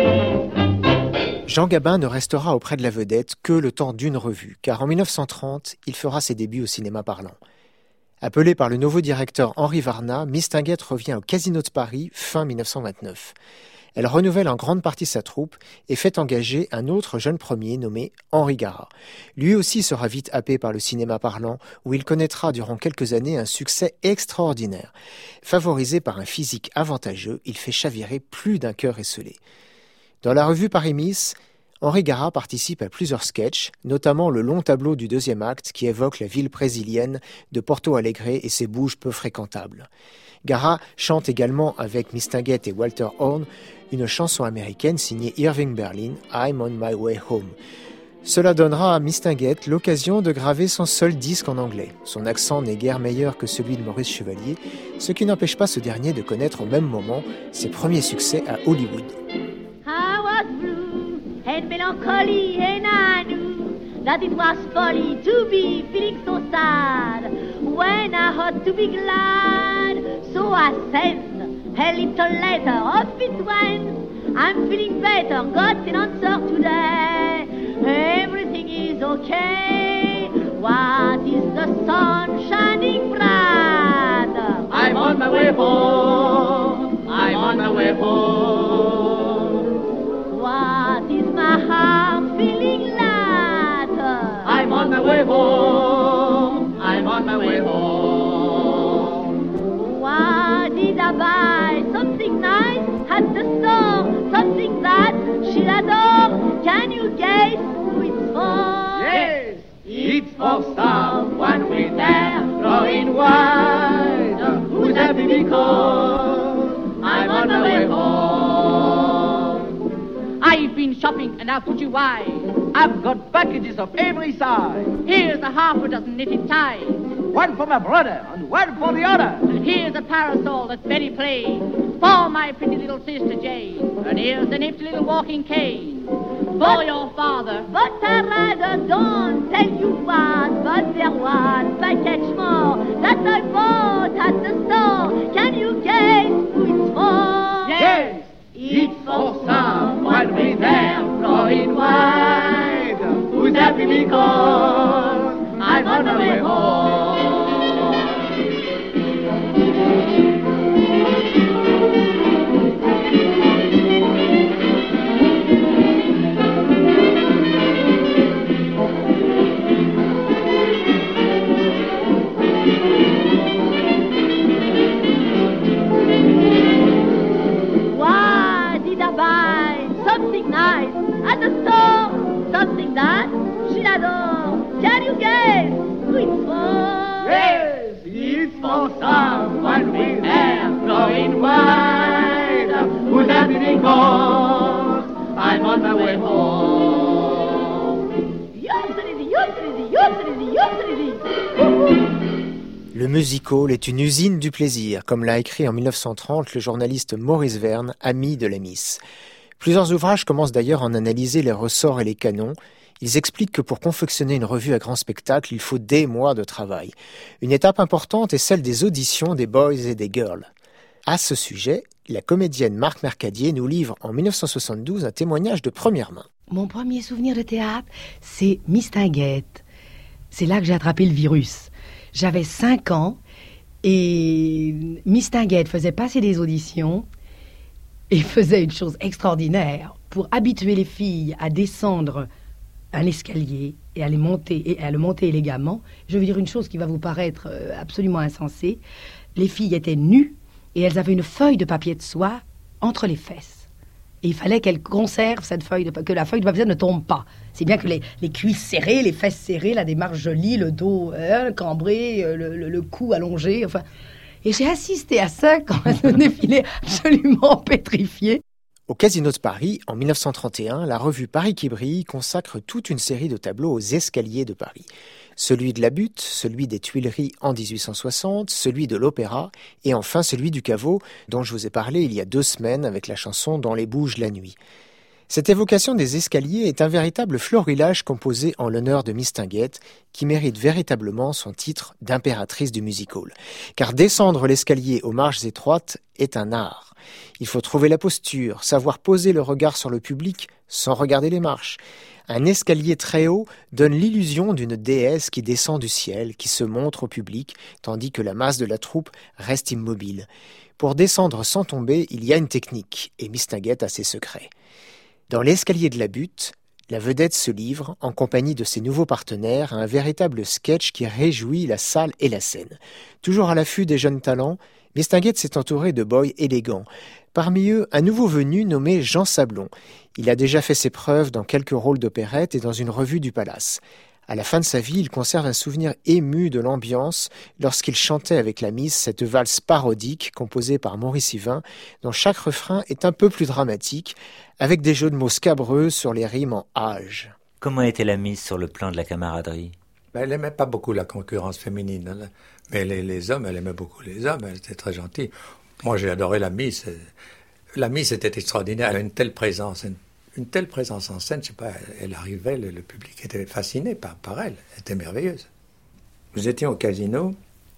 Jean Gabin ne restera auprès de la vedette que le temps d'une revue, car en dix-neuf cent trente, il fera ses débuts au cinéma parlant. Appelé par le nouveau directeur Henri Varna, Mistinguett revient au Casino de Paris fin dix-neuf cent vingt-neuf. Elle renouvelle en grande partie sa troupe et fait engager un autre jeune premier nommé Henri Garat. Lui aussi sera vite happé par le cinéma parlant, où il connaîtra durant quelques années un succès extraordinaire. Favorisé par un physique avantageux, il fait chavirer plus d'un cœur esselé. Dans la revue Paris Miss, Henri Garat participe à plusieurs sketchs, notamment le long tableau du deuxième acte qui évoque la ville brésilienne de Porto Alegre et ses bouges peu fréquentables. Garat chante également avec Mistinguett et Walter Horn une chanson américaine signée Irving Berlin, I'm on my way home. Cela donnera à Mistinguett l'occasion de graver son seul disque en anglais. Son accent n'est guère meilleur que celui de Maurice Chevalier, ce qui n'empêche pas ce dernier de connaître au même moment ses premiers succès à Hollywood. I was blue and melancholy, and I knew that it was folly to be feeling so sad when I ought to be glad. So I sent a little letter, off it went. I'm feeling better, got an answer today. Everything is okay. What is the sun shining bright? I'm on my way home. I'm on my way home. guess who it's for? Yes, it's for someone with hair growing wide, who's happy because I'm on my way home. I've been shopping and I'll put you wise. I've got packages of every size. Here's a half a dozen knitted ties. One for my brother and one for the other. And here's a parasol that's very plain for my pretty little sister Jane. And here's a nifty little walking cane for but, your father. But I rather don't tell you what, but there was package more that I bought at the store. Can you guess who it's for? Yes, it's for someone with hair growing wide, who's happy because I'm on my way home. Something nice at the store, something that she adore. Can you guess who it's for? Yes, it's for someone with hair growing wide, who's happy because I'm on my way home. Yodelidi, yodelidi, yodelidi, yodelidi. Le music-hall est une usine du plaisir, comme l'a écrit en dix-neuf cent trente le journaliste Maurice Verne, ami de la Miss. Plusieurs ouvrages commencent d'ailleurs à en analyser les ressorts et les canons. Ils expliquent que pour confectionner une revue à grand spectacle, il faut des mois de travail. Une étape importante est celle des auditions des boys et des girls. À ce sujet, la comédienne Marc Mercadier nous livre en dix-neuf cent soixante-douze un témoignage de première main. Mon premier souvenir de théâtre, c'est Mistinguett. C'est là que j'ai attrapé le virus. J'avais cinq ans et Mistinguett faisait passer des auditions. Et faisait une chose extraordinaire pour habituer les filles à descendre un escalier et à, les monter, et à le monter élégamment. Je veux dire une chose qui va vous paraître absolument insensée. Les filles étaient nues et elles avaient une feuille de papier de soie entre les fesses. Et il fallait qu'elles conservent cette feuille, de, que la feuille de papier ne tombe pas. C'est bien que les, les cuisses serrées, les fesses serrées, la démarche jolie, le dos euh, cambré, le, le, le cou allongé, enfin... Et j'ai assisté à ça quand un défilé absolument pétrifié. Au Casino de Paris, en dix-neuf cent trente et un, la revue Paris qui brille consacre toute une série de tableaux aux escaliers de Paris. Celui de la Butte, celui des Tuileries en dix-huit cent soixante, celui de l'Opéra et enfin celui du Caveau, dont je vous ai parlé il y a deux semaines avec la chanson « Dans les bouges la nuit ». Cette évocation des escaliers est un véritable florilège composé en l'honneur de Mistinguett, qui mérite véritablement son titre d'impératrice du music-hall. Car descendre l'escalier aux marches étroites est un art. Il faut trouver la posture, savoir poser le regard sur le public sans regarder les marches. Un escalier très haut donne l'illusion d'une déesse qui descend du ciel, qui se montre au public, tandis que la masse de la troupe reste immobile. Pour descendre sans tomber, il y a une technique, et Mistinguett a ses secrets. Dans l'escalier de la Butte, la vedette se livre, en compagnie de ses nouveaux partenaires, à un véritable sketch qui réjouit la salle et la scène. Toujours à l'affût des jeunes talents, Mistinguett s'est entouré de boys élégants. Parmi eux, un nouveau venu nommé Jean Sablon. Il a déjà fait ses preuves dans quelques rôles d'opérette et dans une revue du Palace. À la fin de sa vie, il conserve un souvenir ému de l'ambiance lorsqu'il chantait avec la Miss cette valse parodique composée par Maurice Yvain, dont chaque refrain est un peu plus dramatique, avec des jeux de mots scabreux sur les rimes en âge. Comment était la Miss sur le plan de la camaraderie? Ben, elle n'aimait pas beaucoup la concurrence féminine, hein. Mais les, les hommes, elle aimait beaucoup les hommes, elle était très gentille. Moi, j'ai adoré la Miss. La Miss était extraordinaire, elle a une telle présence, une Une telle présence en scène, je sais pas, elle arrivait, le, le public était fasciné par, par elle, elle était merveilleuse. Nous étions au casino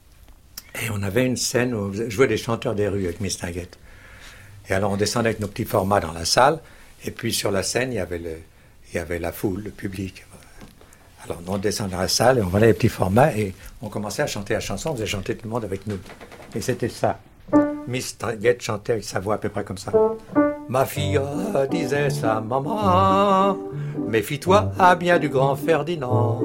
et on avait une scène où je jouais des chanteurs des rues avec Mistinguett. Et alors on descendait avec nos petits formats dans la salle et puis sur la scène, il y avait, le, il y avait la foule, le public. Alors on descendait dans la salle et on voyait les petits formats et on commençait à chanter la chanson, on faisait chanter tout le monde avec nous. Et c'était ça. Mistinguett chantait avec sa voix à peu près comme ça. Ma fille disait sa maman, méfie-toi à bien du grand Ferdinand.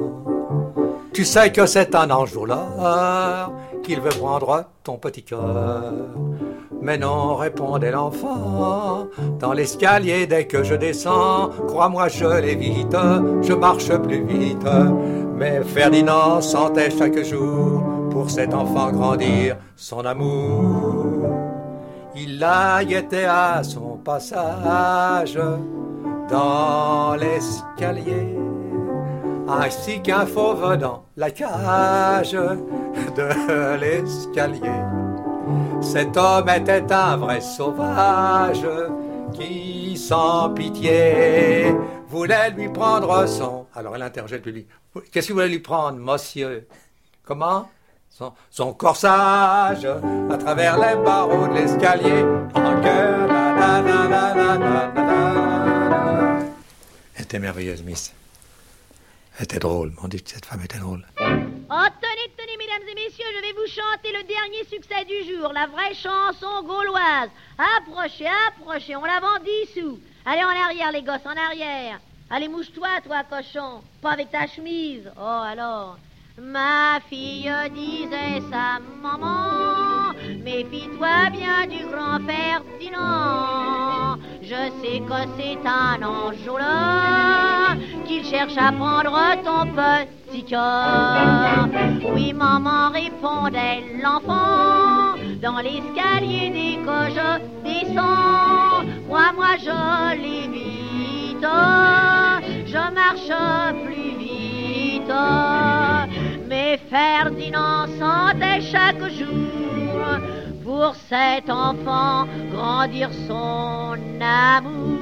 Tu sais que c'est un ange voleur, qu'il veut prendre ton petit cœur. Mais non, répondait l'enfant, dans l'escalier dès que je descends, crois-moi je l'évite, je marche plus vite. Mais Ferdinand sentait chaque jour pour cet enfant grandir son amour. Il la guettait à son passage dans l'escalier, ainsi qu'un fauve dans la cage de l'escalier. Cet homme était un vrai sauvage qui, sans pitié, voulait lui prendre son... Alors elle interrogeait le public. Qu'est-ce qu'il voulait lui prendre, monsieur? Comment? Son, son corsage à travers les barreaux de l'escalier. En cœur, na, na, na, na, na, na, na. Elle était merveilleuse, Miss. Elle était drôle. On dit que cette femme était drôle. Oh, tenez, tenez, mesdames et messieurs, je vais vous chanter le dernier succès du jour, la vraie chanson gauloise. Approchez, approchez, on la vend dix sous. Allez en arrière, les gosses, en arrière. Allez, mouche-toi, toi, cochon. Pas avec ta chemise. Oh, alors. Ma fille disait sa maman, méfie-toi bien du grand Ferdinand. Je sais que c'est un enjôleur qu'il cherche à prendre ton petit cœur. Oui, maman, répondait l'enfant, dans l'escalier dès que je descends. Moi, moi, je l'évite, je marche plus vite. Mais Ferdinand sentait chaque jour pour cet enfant grandir son amour.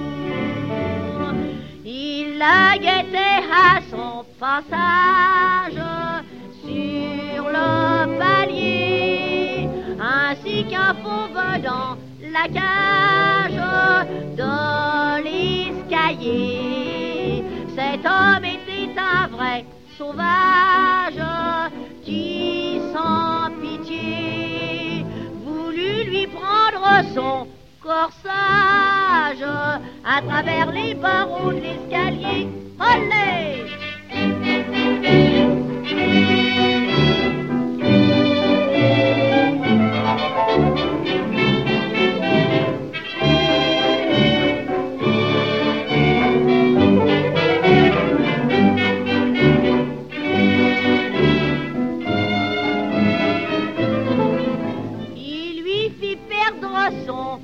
Il la guettait à son passage sur le palier, ainsi qu'un fauve dans la cage de l'escalier. Cet homme était un vrai sauvage qui, sans pitié, voulut lui prendre son corsage à travers les barreaux de l'escalier. Olé! Son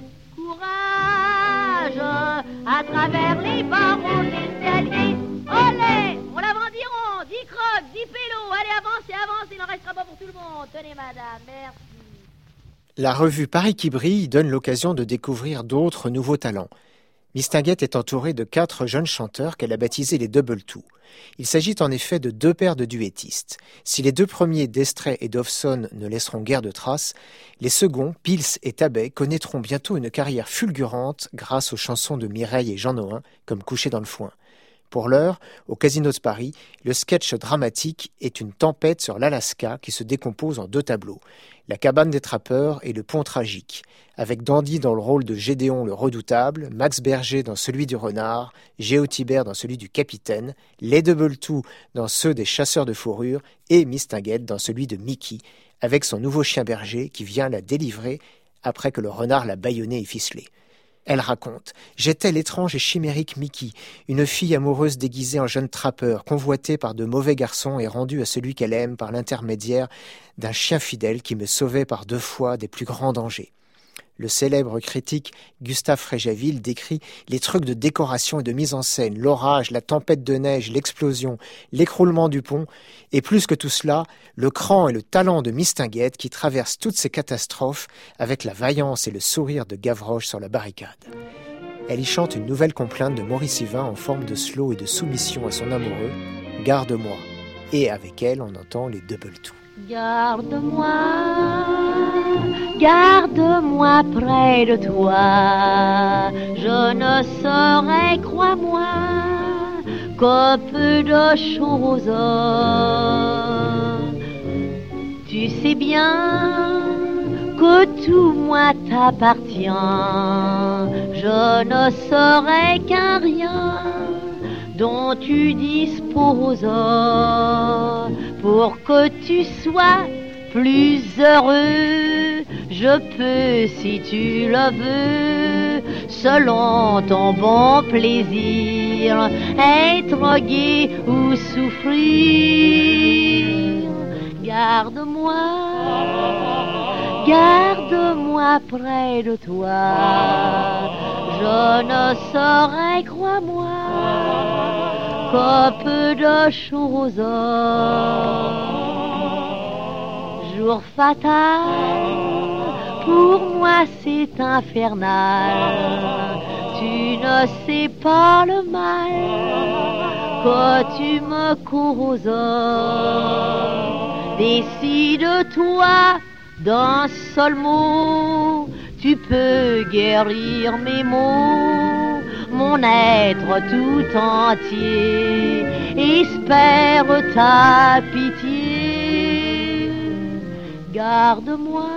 courage à travers les barreaux de l'escalier. Olé! On la vend dix ronds, dix crocs, dix pélos. Allez, avancez, avancez, il n'en restera pas pour tout le monde. Tenez, madame, merci. La revue Paris qui brille donne l'occasion de découvrir d'autres nouveaux talents. Mistinguett est entourée de quatre jeunes chanteurs qu'elle a baptisés les Double Two. Il s'agit en effet de deux paires de duettistes. Si les deux premiers, Destray et Dovson, ne laisseront guère de traces, les seconds, Pils et Tabet, connaîtront bientôt une carrière fulgurante grâce aux chansons de Mireille et Jean Nohain, comme Couché dans le foin. Pour l'heure, au Casino de Paris, le sketch dramatique est une tempête sur l'Alaska qui se décompose en deux tableaux, la cabane des trappeurs et le pont tragique, avec Dandy dans le rôle de Gédéon le redoutable, Max Berger dans celui du renard, Géo Thibert dans celui du capitaine, les Double Two dans ceux des chasseurs de fourrure et Mistinguett dans celui de Mickey, avec son nouveau chien berger qui vient la délivrer après que le renard l'a bâillonné et ficelé. Elle raconte « J'étais l'étrange et chimérique Mickey, une fille amoureuse déguisée en jeune trappeur, convoitée par de mauvais garçons et rendue à celui qu'elle aime par l'intermédiaire d'un chien fidèle qui me sauvait par deux fois des plus grands dangers. » Le célèbre critique Gustave Fréjaville décrit les trucs de décoration et de mise en scène, l'orage, la tempête de neige, l'explosion, l'écroulement du pont, et plus que tout cela, le cran et le talent de Mistinguett qui traverse toutes ces catastrophes avec la vaillance et le sourire de Gavroche sur la barricade. Elle y chante une nouvelle complainte de Maurice Yvain en forme de slow et de soumission à son amoureux, « Garde-moi ». Et avec elle, on entend les Double Two. Garde-moi, garde-moi près de toi, je ne saurais, crois-moi, que peu de choses. Tu sais bien que tout moi t'appartient, je ne saurais qu'un rien dont tu disposes pour que tu sois plus heureux. je peux, si tu le veux, selon ton bon plaisir, être gai ou souffrir. Garde-moi, garde-moi près de toi, je ne saurais, crois-moi, qu'à peu de choses. Jour fatal, pour moi c'est infernal, tu ne sais pas le mal que tu me causes. Décide-toi d'un seul mot, tu peux guérir mes maux, mon être tout entier espère ta pitié. Garde-moi,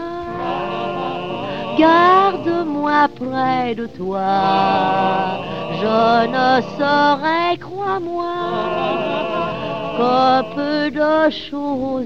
garde-moi près de toi, je ne saurais, crois-moi, qu'à peu de choses.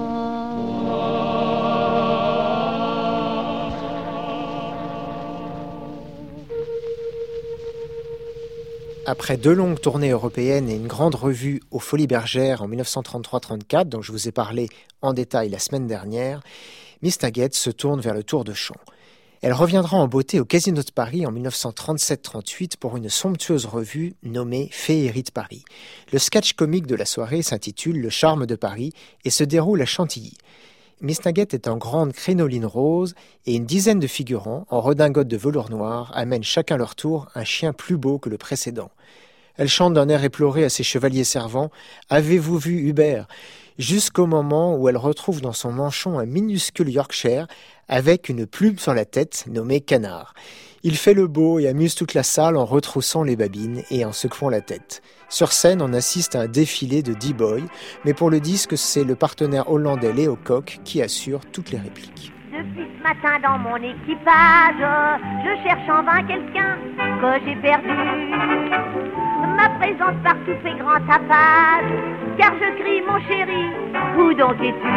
Après deux longues tournées européennes et une grande revue aux Folies Bergères en dix-neuf cent trente-trois trente-quatre, dont je vous ai parlé en détail la semaine dernière, Miss Taggett se tourne vers le tour de chant. Elle reviendra en beauté au Casino de Paris en dix-neuf cent trente-sept trente-huit pour une somptueuse revue nommée Féerie de Paris. Le sketch comique de la soirée s'intitule Le charme de Paris et se déroule à Chantilly. Miss Taggett est en grande crinoline rose et une dizaine de figurants en redingote de velours noir amènent chacun leur tour un chien plus beau que le précédent. Elle chante d'un air éploré à ses chevaliers servants « Avez-vous vu Hubert ?» jusqu'au moment où elle retrouve dans son manchon un minuscule Yorkshire avec une plume sur la tête nommée Canard. Il fait le beau et amuse toute la salle en retroussant les babines et en secouant la tête. Sur scène, on assiste à un défilé de D-Boy, mais pour le disque, c'est le partenaire hollandais Leo Koch qui assure toutes les répliques. Depuis ce matin dans mon équipage, je cherche en vain quelqu'un que j'ai perdu. Ma présence partout fait grand tapage, car je crie mon chéri, où donc es-tu?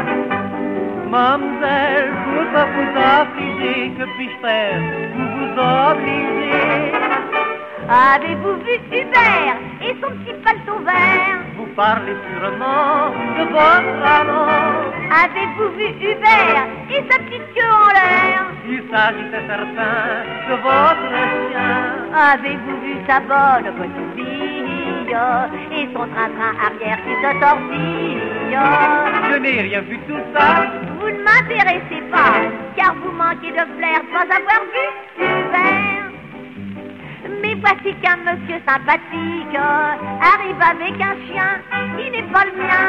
Mademoiselle, pour ne pas vous affliger, que puis-je faire pour vous obliger? Avez-vous vu Hubert et son petit paletot vert? Vous parlez sûrement de votre amant. Avez-vous vu Hubert et sa petite queue en l'air? Il s'agissait certain de votre chien. Avez-vous vu sa bonne petite fille et son train-train arrière qui se tortille? Je n'ai rien vu de tout ça. Vous ne m'intéressez pas, car vous manquez de flair de pas avoir vu Hubert. Mais voici qu'un monsieur sympathique arrive avec un chien qui n'est pas le mien.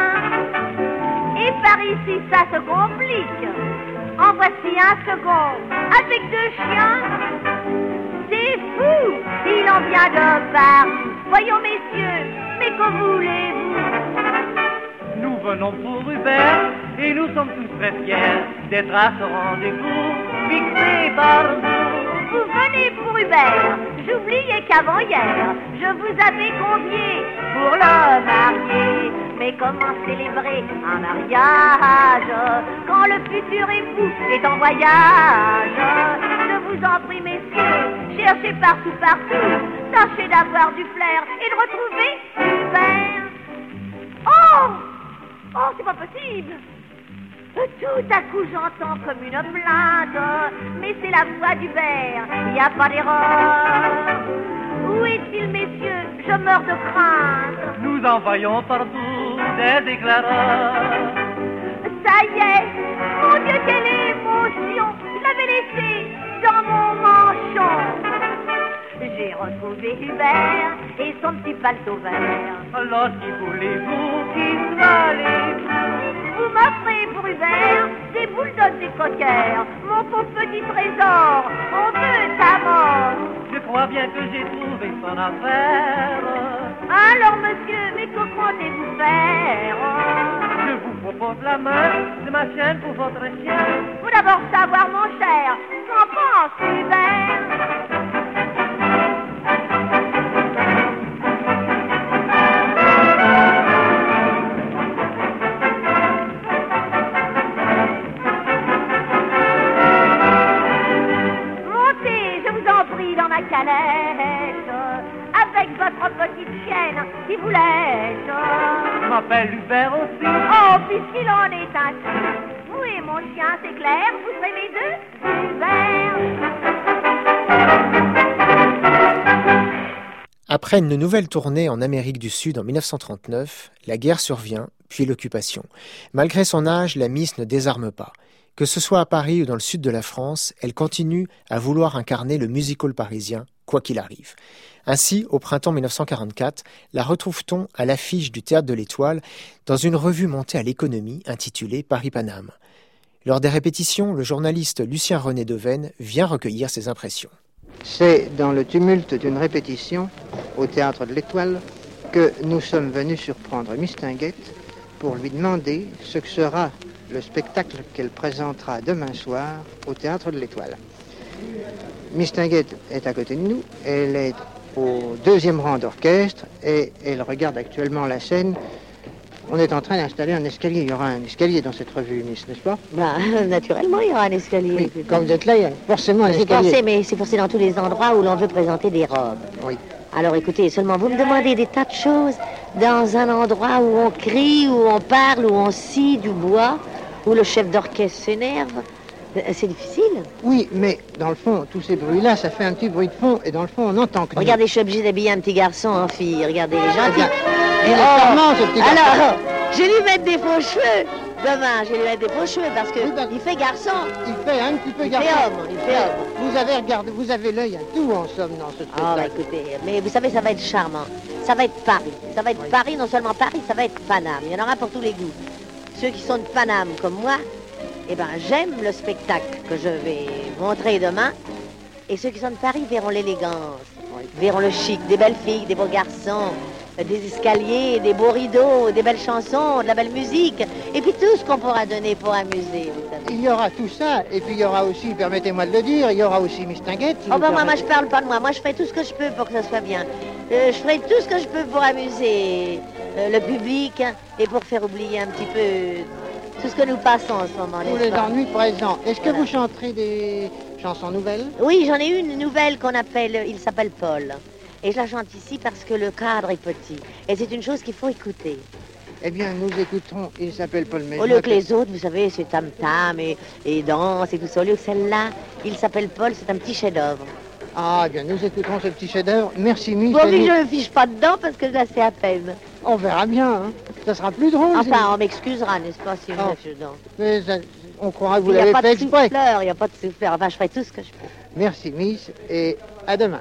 Et par ici ça se complique. En voici un second avec deux chiens. C'est fou, il en vient de Paris. Voyons messieurs, mais que voulez-vous? Nous venons pour Hubert et nous sommes tous très fiers d'être à ce rendez-vous fixé par vous. Vous venez pour Hubert, j'oubliais qu'avant-hier, je vous avais convié pour le marier. Mais comment célébrer un mariage quand le futur époux est en voyage? Je vous en prie, messieurs, cherchez partout, partout, tâchez d'avoir du flair et de retrouver Hubert. Oh! Oh, c'est pas possible! Tout à coup j'entends comme une plainte, mais c'est la voix d'Hubert, il n'y a pas d'erreur. Où est-il, messieurs? Je meurs de crainte. Nous envoyons partout des éclaireurs. Ça y est, mon Dieu, quelle émotion! Je l'avais laissé dans mon manchon. J'ai retrouvé Hubert et son petit paletot vert. Alors qui voulez-vous qu'il soit les Vous m'offrez pour Hubert des boules d'os et coquères, mon pauvre petit trésor, on veut ta mort. Je crois bien que j'ai trouvé son affaire. Alors monsieur, mais que comptez-vous faire? Je vous propose la main de ma chienne pour votre chien. Faut d'abord savoir, mon cher, qu'en pense Hubert? m'appelle Hubert aussi. Oh, puisqu'il en est ainsi. Vous et mon chien, c'est clair, vous serez mes deux Hubert. Après une nouvelle tournée en Amérique du Sud en mille neuf cent trente-neuf, la guerre survient, puis l'occupation. Malgré son âge, la Miss ne désarme pas. Que ce soit à Paris ou dans le sud de la France, elle continue à vouloir incarner le music-hall parisien, quoi qu'il arrive. Ainsi, au printemps mille neuf cent quarante-quatre, la retrouve-t-on à l'affiche du Théâtre de l'Étoile dans une revue montée à l'économie intitulée Paris-Paname. Lors des répétitions, le journaliste Lucien René Devaisnes vient recueillir ses impressions. C'est dans le tumulte d'une répétition au Théâtre de l'Étoile que nous sommes venus surprendre Mistinguett pour lui demander ce que sera le spectacle qu'elle présentera demain soir au Théâtre de l'Étoile. Mistinguett est à côté de nous, elle est au deuxième rang d'orchestre et elle regarde actuellement la scène. On est en train d'installer un escalier. Il y aura un escalier dans cette revue, Miss, n'est-ce pas? Bah, naturellement, il y aura un escalier. Oui, quand vous êtes là, il y a forcément un J'ai escalier. pensé, mais c'est forcé dans tous les endroits où l'on veut présenter des robes. Oui. Alors écoutez, seulement vous me demandez des tas de choses dans un endroit où on crie, où on parle, où on scie du bois, où le chef d'orchestre s'énerve. C'est difficile. Oui, mais dans le fond, tous ces bruits-là, ça fait un petit bruit de fond, et dans le fond, on entend que nous. Regardez, je suis obligée d'habiller un petit garçon en fille. Regardez, les gens. Il est charmant, ce petit garçon. Alors, je vais lui mettre des faux cheveux. Demain, je vais lui mettre des faux cheveux parce que il fait garçon. Il fait un petit peu il garçon. Fait homme, il fait homme. Vous avez regardé, vous avez l'œil à tout en somme dans ce spectacle. Ah, bah, écoutez, mais vous savez, ça va être charmant. Ça va être Paris. Ça va être oui. Paris, non seulement Paris, ça va être Paname. Il y en aura pour tous les goûts. Ceux qui sont de Paname comme moi, eh ben, j'aime le spectacle que je vais montrer demain. Et ceux qui sont de Paris verront l'élégance, oui. verront le chic, des belles filles, des beaux garçons, des escaliers, des beaux rideaux, des belles chansons, de la belle musique, et puis tout ce qu'on pourra donner pour amuser. Il y aura tout ça, et puis il y aura aussi, permettez-moi de le dire, il y aura aussi Mistinguett. Si oh ben moi, permettez... moi je parle pas de moi, moi je ferai tout ce que je peux pour que ça soit bien. Euh, je ferai tout ce que je peux pour amuser euh, le public et pour faire oublier un petit peu tout ce que nous passons en ce moment. Tous les ennuis présents. Est-ce que voilà. vous chanterez des chansons nouvelles? Oui, j'en ai une nouvelle qu'on appelle, il s'appelle Paul. Et je la chante ici parce que le cadre est petit. Et c'est une chose qu'il faut écouter. Eh bien, nous écouterons, il s'appelle Paul Mézard. Au lieu que les autres, vous savez, c'est tam-tam et, et danse et tout ça. Au lieu que celle-là, il s'appelle Paul, c'est un petit chef-d'œuvre. Ah, eh bien, nous écouterons ce petit chef-d'œuvre. Merci, Miss. Bon, mais je ne fiche pas dedans parce que là, c'est à peine. On verra bien, hein. Ça sera plus drôle. Enfin, on m'excusera, n'est-ce pas, si je oh. me fiche dedans. Mais ça, on croira que vous l'avez fait exprès. Il n'y a pas de souffleur, enfin, je ferai tout ce que je peux. Merci, Miss, et à demain.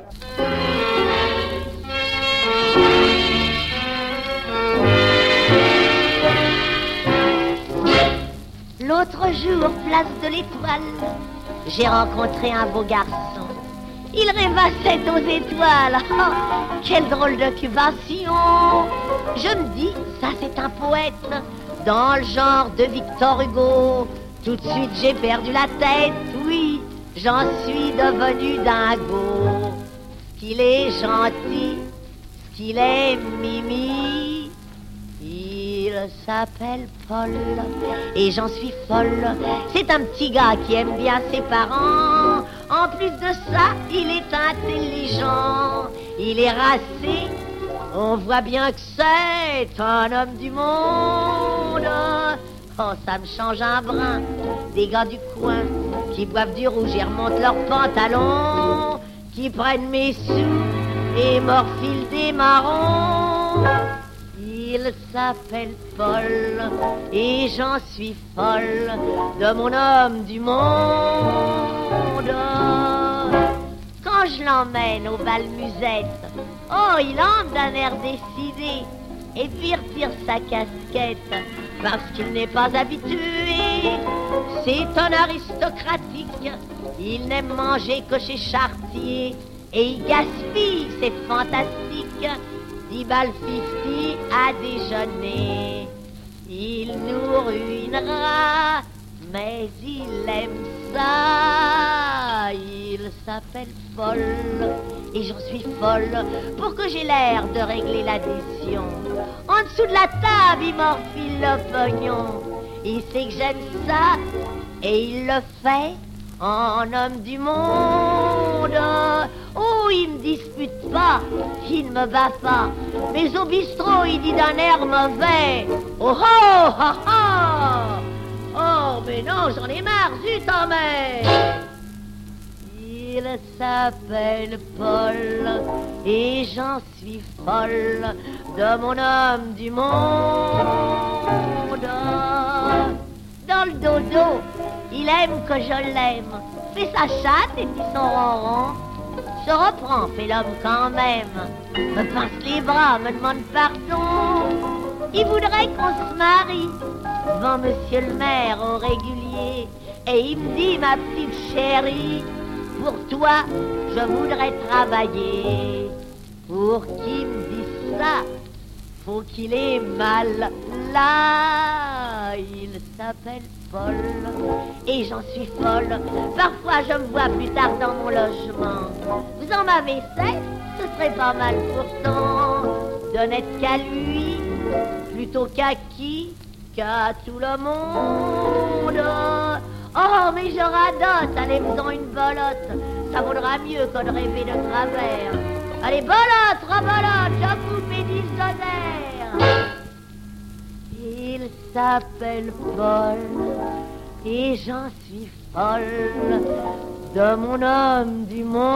L'autre jour, place de l'Étoile, j'ai rencontré un beau garçon. Il rêvassait aux étoiles. Oh, quelle drôle d'occupation. Je me dis, ça c'est un poète, dans le genre de Victor Hugo. Tout de suite j'ai perdu la tête, oui, j'en suis devenu dingo. Qu'il est gentil, qu'il est mimi. Il s'appelle Paul et j'en suis folle. C'est un petit gars qui aime bien ses parents. En plus de ça, il est intelligent. Il est racé. On voit bien que c'est un homme du monde. Oh, ça me change un brin. Des gars du coin qui boivent du rouge et remontent leurs pantalons, qui prennent mes sous et m'enfilent des marrons. Il s'appelle Paul et j'en suis folle de mon homme du monde. Quand je l'emmène au bal musette, oh, il entre d'un air décidé et puis retire sa casquette parce qu'il n'est pas habitué. C'est un aristocratique, il n'aime manger que chez Chartier et il gaspille, c'est fantastique. dix balles cinquante à déjeuner. Il nous ruinera, mais il aime ça. Il s'appelle Paul et j'en suis folle pour que j'ai l'air de régler l'addition. En dessous de la table, il m'enfile le pognon. Il sait que j'aime ça et il le fait en homme du monde. Oh, il me dispute pas, il ne me bat pas, mais au bistrot, il dit d'un air mauvais. Oh, oh, ha, ha. Oh, mais non, j'en ai marre, zut en mer. Il s'appelle Paul et j'en suis folle de mon homme du monde. Dans le dodo, il aime que je l'aime, fait sa chatte et puis son ronron. Je reprends, fait l'homme quand même, me pince les bras, me demande pardon. Il voudrait qu'on se marie devant monsieur le maire au régulier. Et il me dit, ma petite chérie, pour toi, je voudrais travailler. Pour qu'il me dise ça, faut qu'il ait mal là. Il s'appelle Paul et j'en suis folle. Parfois je me vois plus tard dans mon logement. Vous en m'avez fait, ce serait pas mal pourtant de n'être qu'à lui plutôt qu'à qui, qu'à tout le monde. Oh, mais je radote, allez, faisons une bolotte, ça vaudra mieux que de rêver de travers. Allez, bolotte, rebolotte, je vous fais dix dosaires. Il s'appelle Paul et j'en suis folle de mon homme du monde.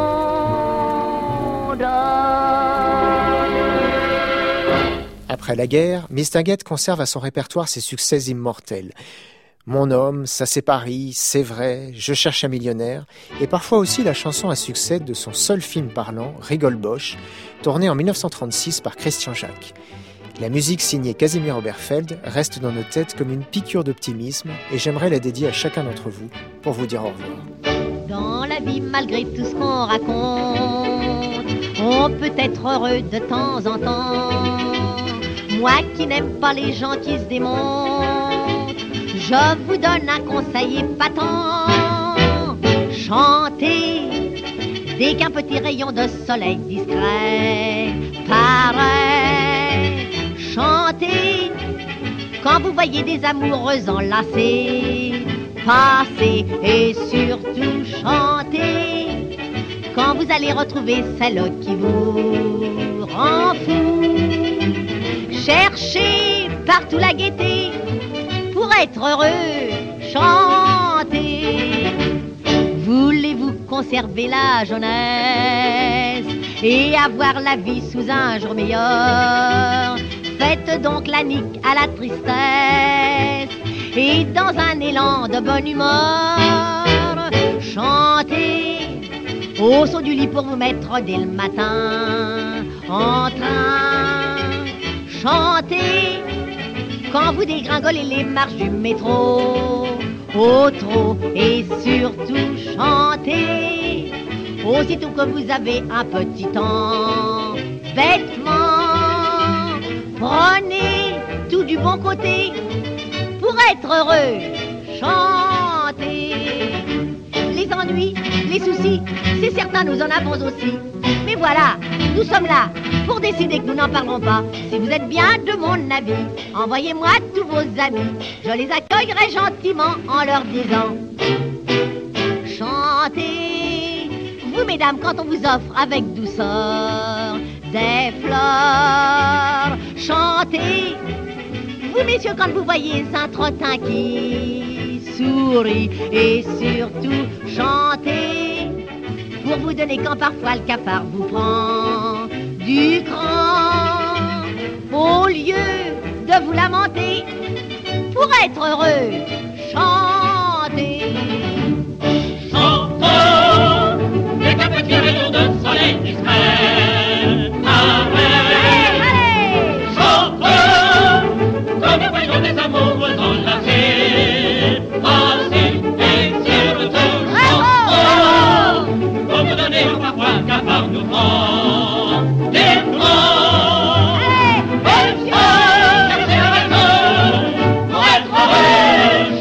Après la guerre, Mistinguett conserve à son répertoire ses succès immortels. Mon homme, ça c'est Paris, c'est vrai, je cherche un millionnaire, et parfois aussi la chanson à succès de son seul film parlant, Rigolboche, tourné en dix-neuf cent trente-six par Christian Jacques. La musique signée Casimir Oberfeld reste dans nos têtes comme une piqûre d'optimisme, et j'aimerais la dédier à chacun d'entre vous pour vous dire au revoir. Dans la vie, malgré tout ce qu'on raconte, on peut être heureux de temps en temps. Moi qui n'aime pas les gens qui se démontent, je vous donne un conseil épatant. Chantez dès qu'un petit rayon de soleil discret paraît. Chantez quand vous voyez des amoureux enlacés passer. Et surtout chantez quand vous allez retrouver celle qui vous rend fou. Cherchez partout la gaieté pour être heureux, chantez. Voulez-vous conserver la jeunesse et avoir la vie sous un jour meilleur? Faites donc la nique à la tristesse et dans un élan de bonne humeur, chantez au saut du lit pour vous mettre dès le matin en train. Chantez quand vous dégringolez les marches du métro au trot, et surtout chantez aussitôt que vous avez un petit temps bêtement. Prenez tout du bon côté pour être heureux, chantez. Les ennuis, les soucis, c'est certain, nous en avons aussi. Mais voilà, nous sommes là pour décider que nous n'en parlerons pas. Si vous êtes bien de mon avis, envoyez-moi tous vos amis. Je les accueillerai gentiment en leur disant: chantez, vous mesdames, quand on vous offre avec douceur des fleurs. Chantez, vous messieurs, quand vous voyez un trottin qui sourit. Et surtout chantez pour vous donner quand parfois le cafard vous prend du cran. Au lieu de vous lamenter, pour être heureux, chantez. Chantons dès qu'un petit rayon de soleil discret apparaît. Chantons comme nous voyons des amoureux enlacés passer. Et surtout chantons pour vous donner parfois un cafard nous prend des plans. Et si on c'est la raison pour être heureux,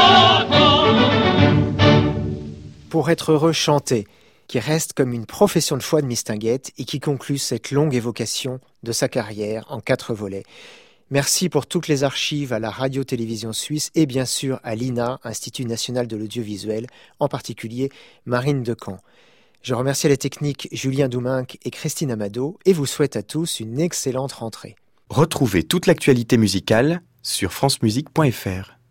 chantons. Pour être heureux, chanter, qui reste comme une profession de foi de Mistinguett et qui conclut cette longue évocation de sa carrière en quatre volets. Merci pour toutes les archives à la Radio-Télévision Suisse et bien sûr à l'I N A, Institut National de l'Audiovisuel, en particulier Marine Decamp. Je remercie à la technique Julien Douminc et Christine Amado et vous souhaite à tous une excellente rentrée. Retrouvez toute l'actualité musicale sur francemusique point f r.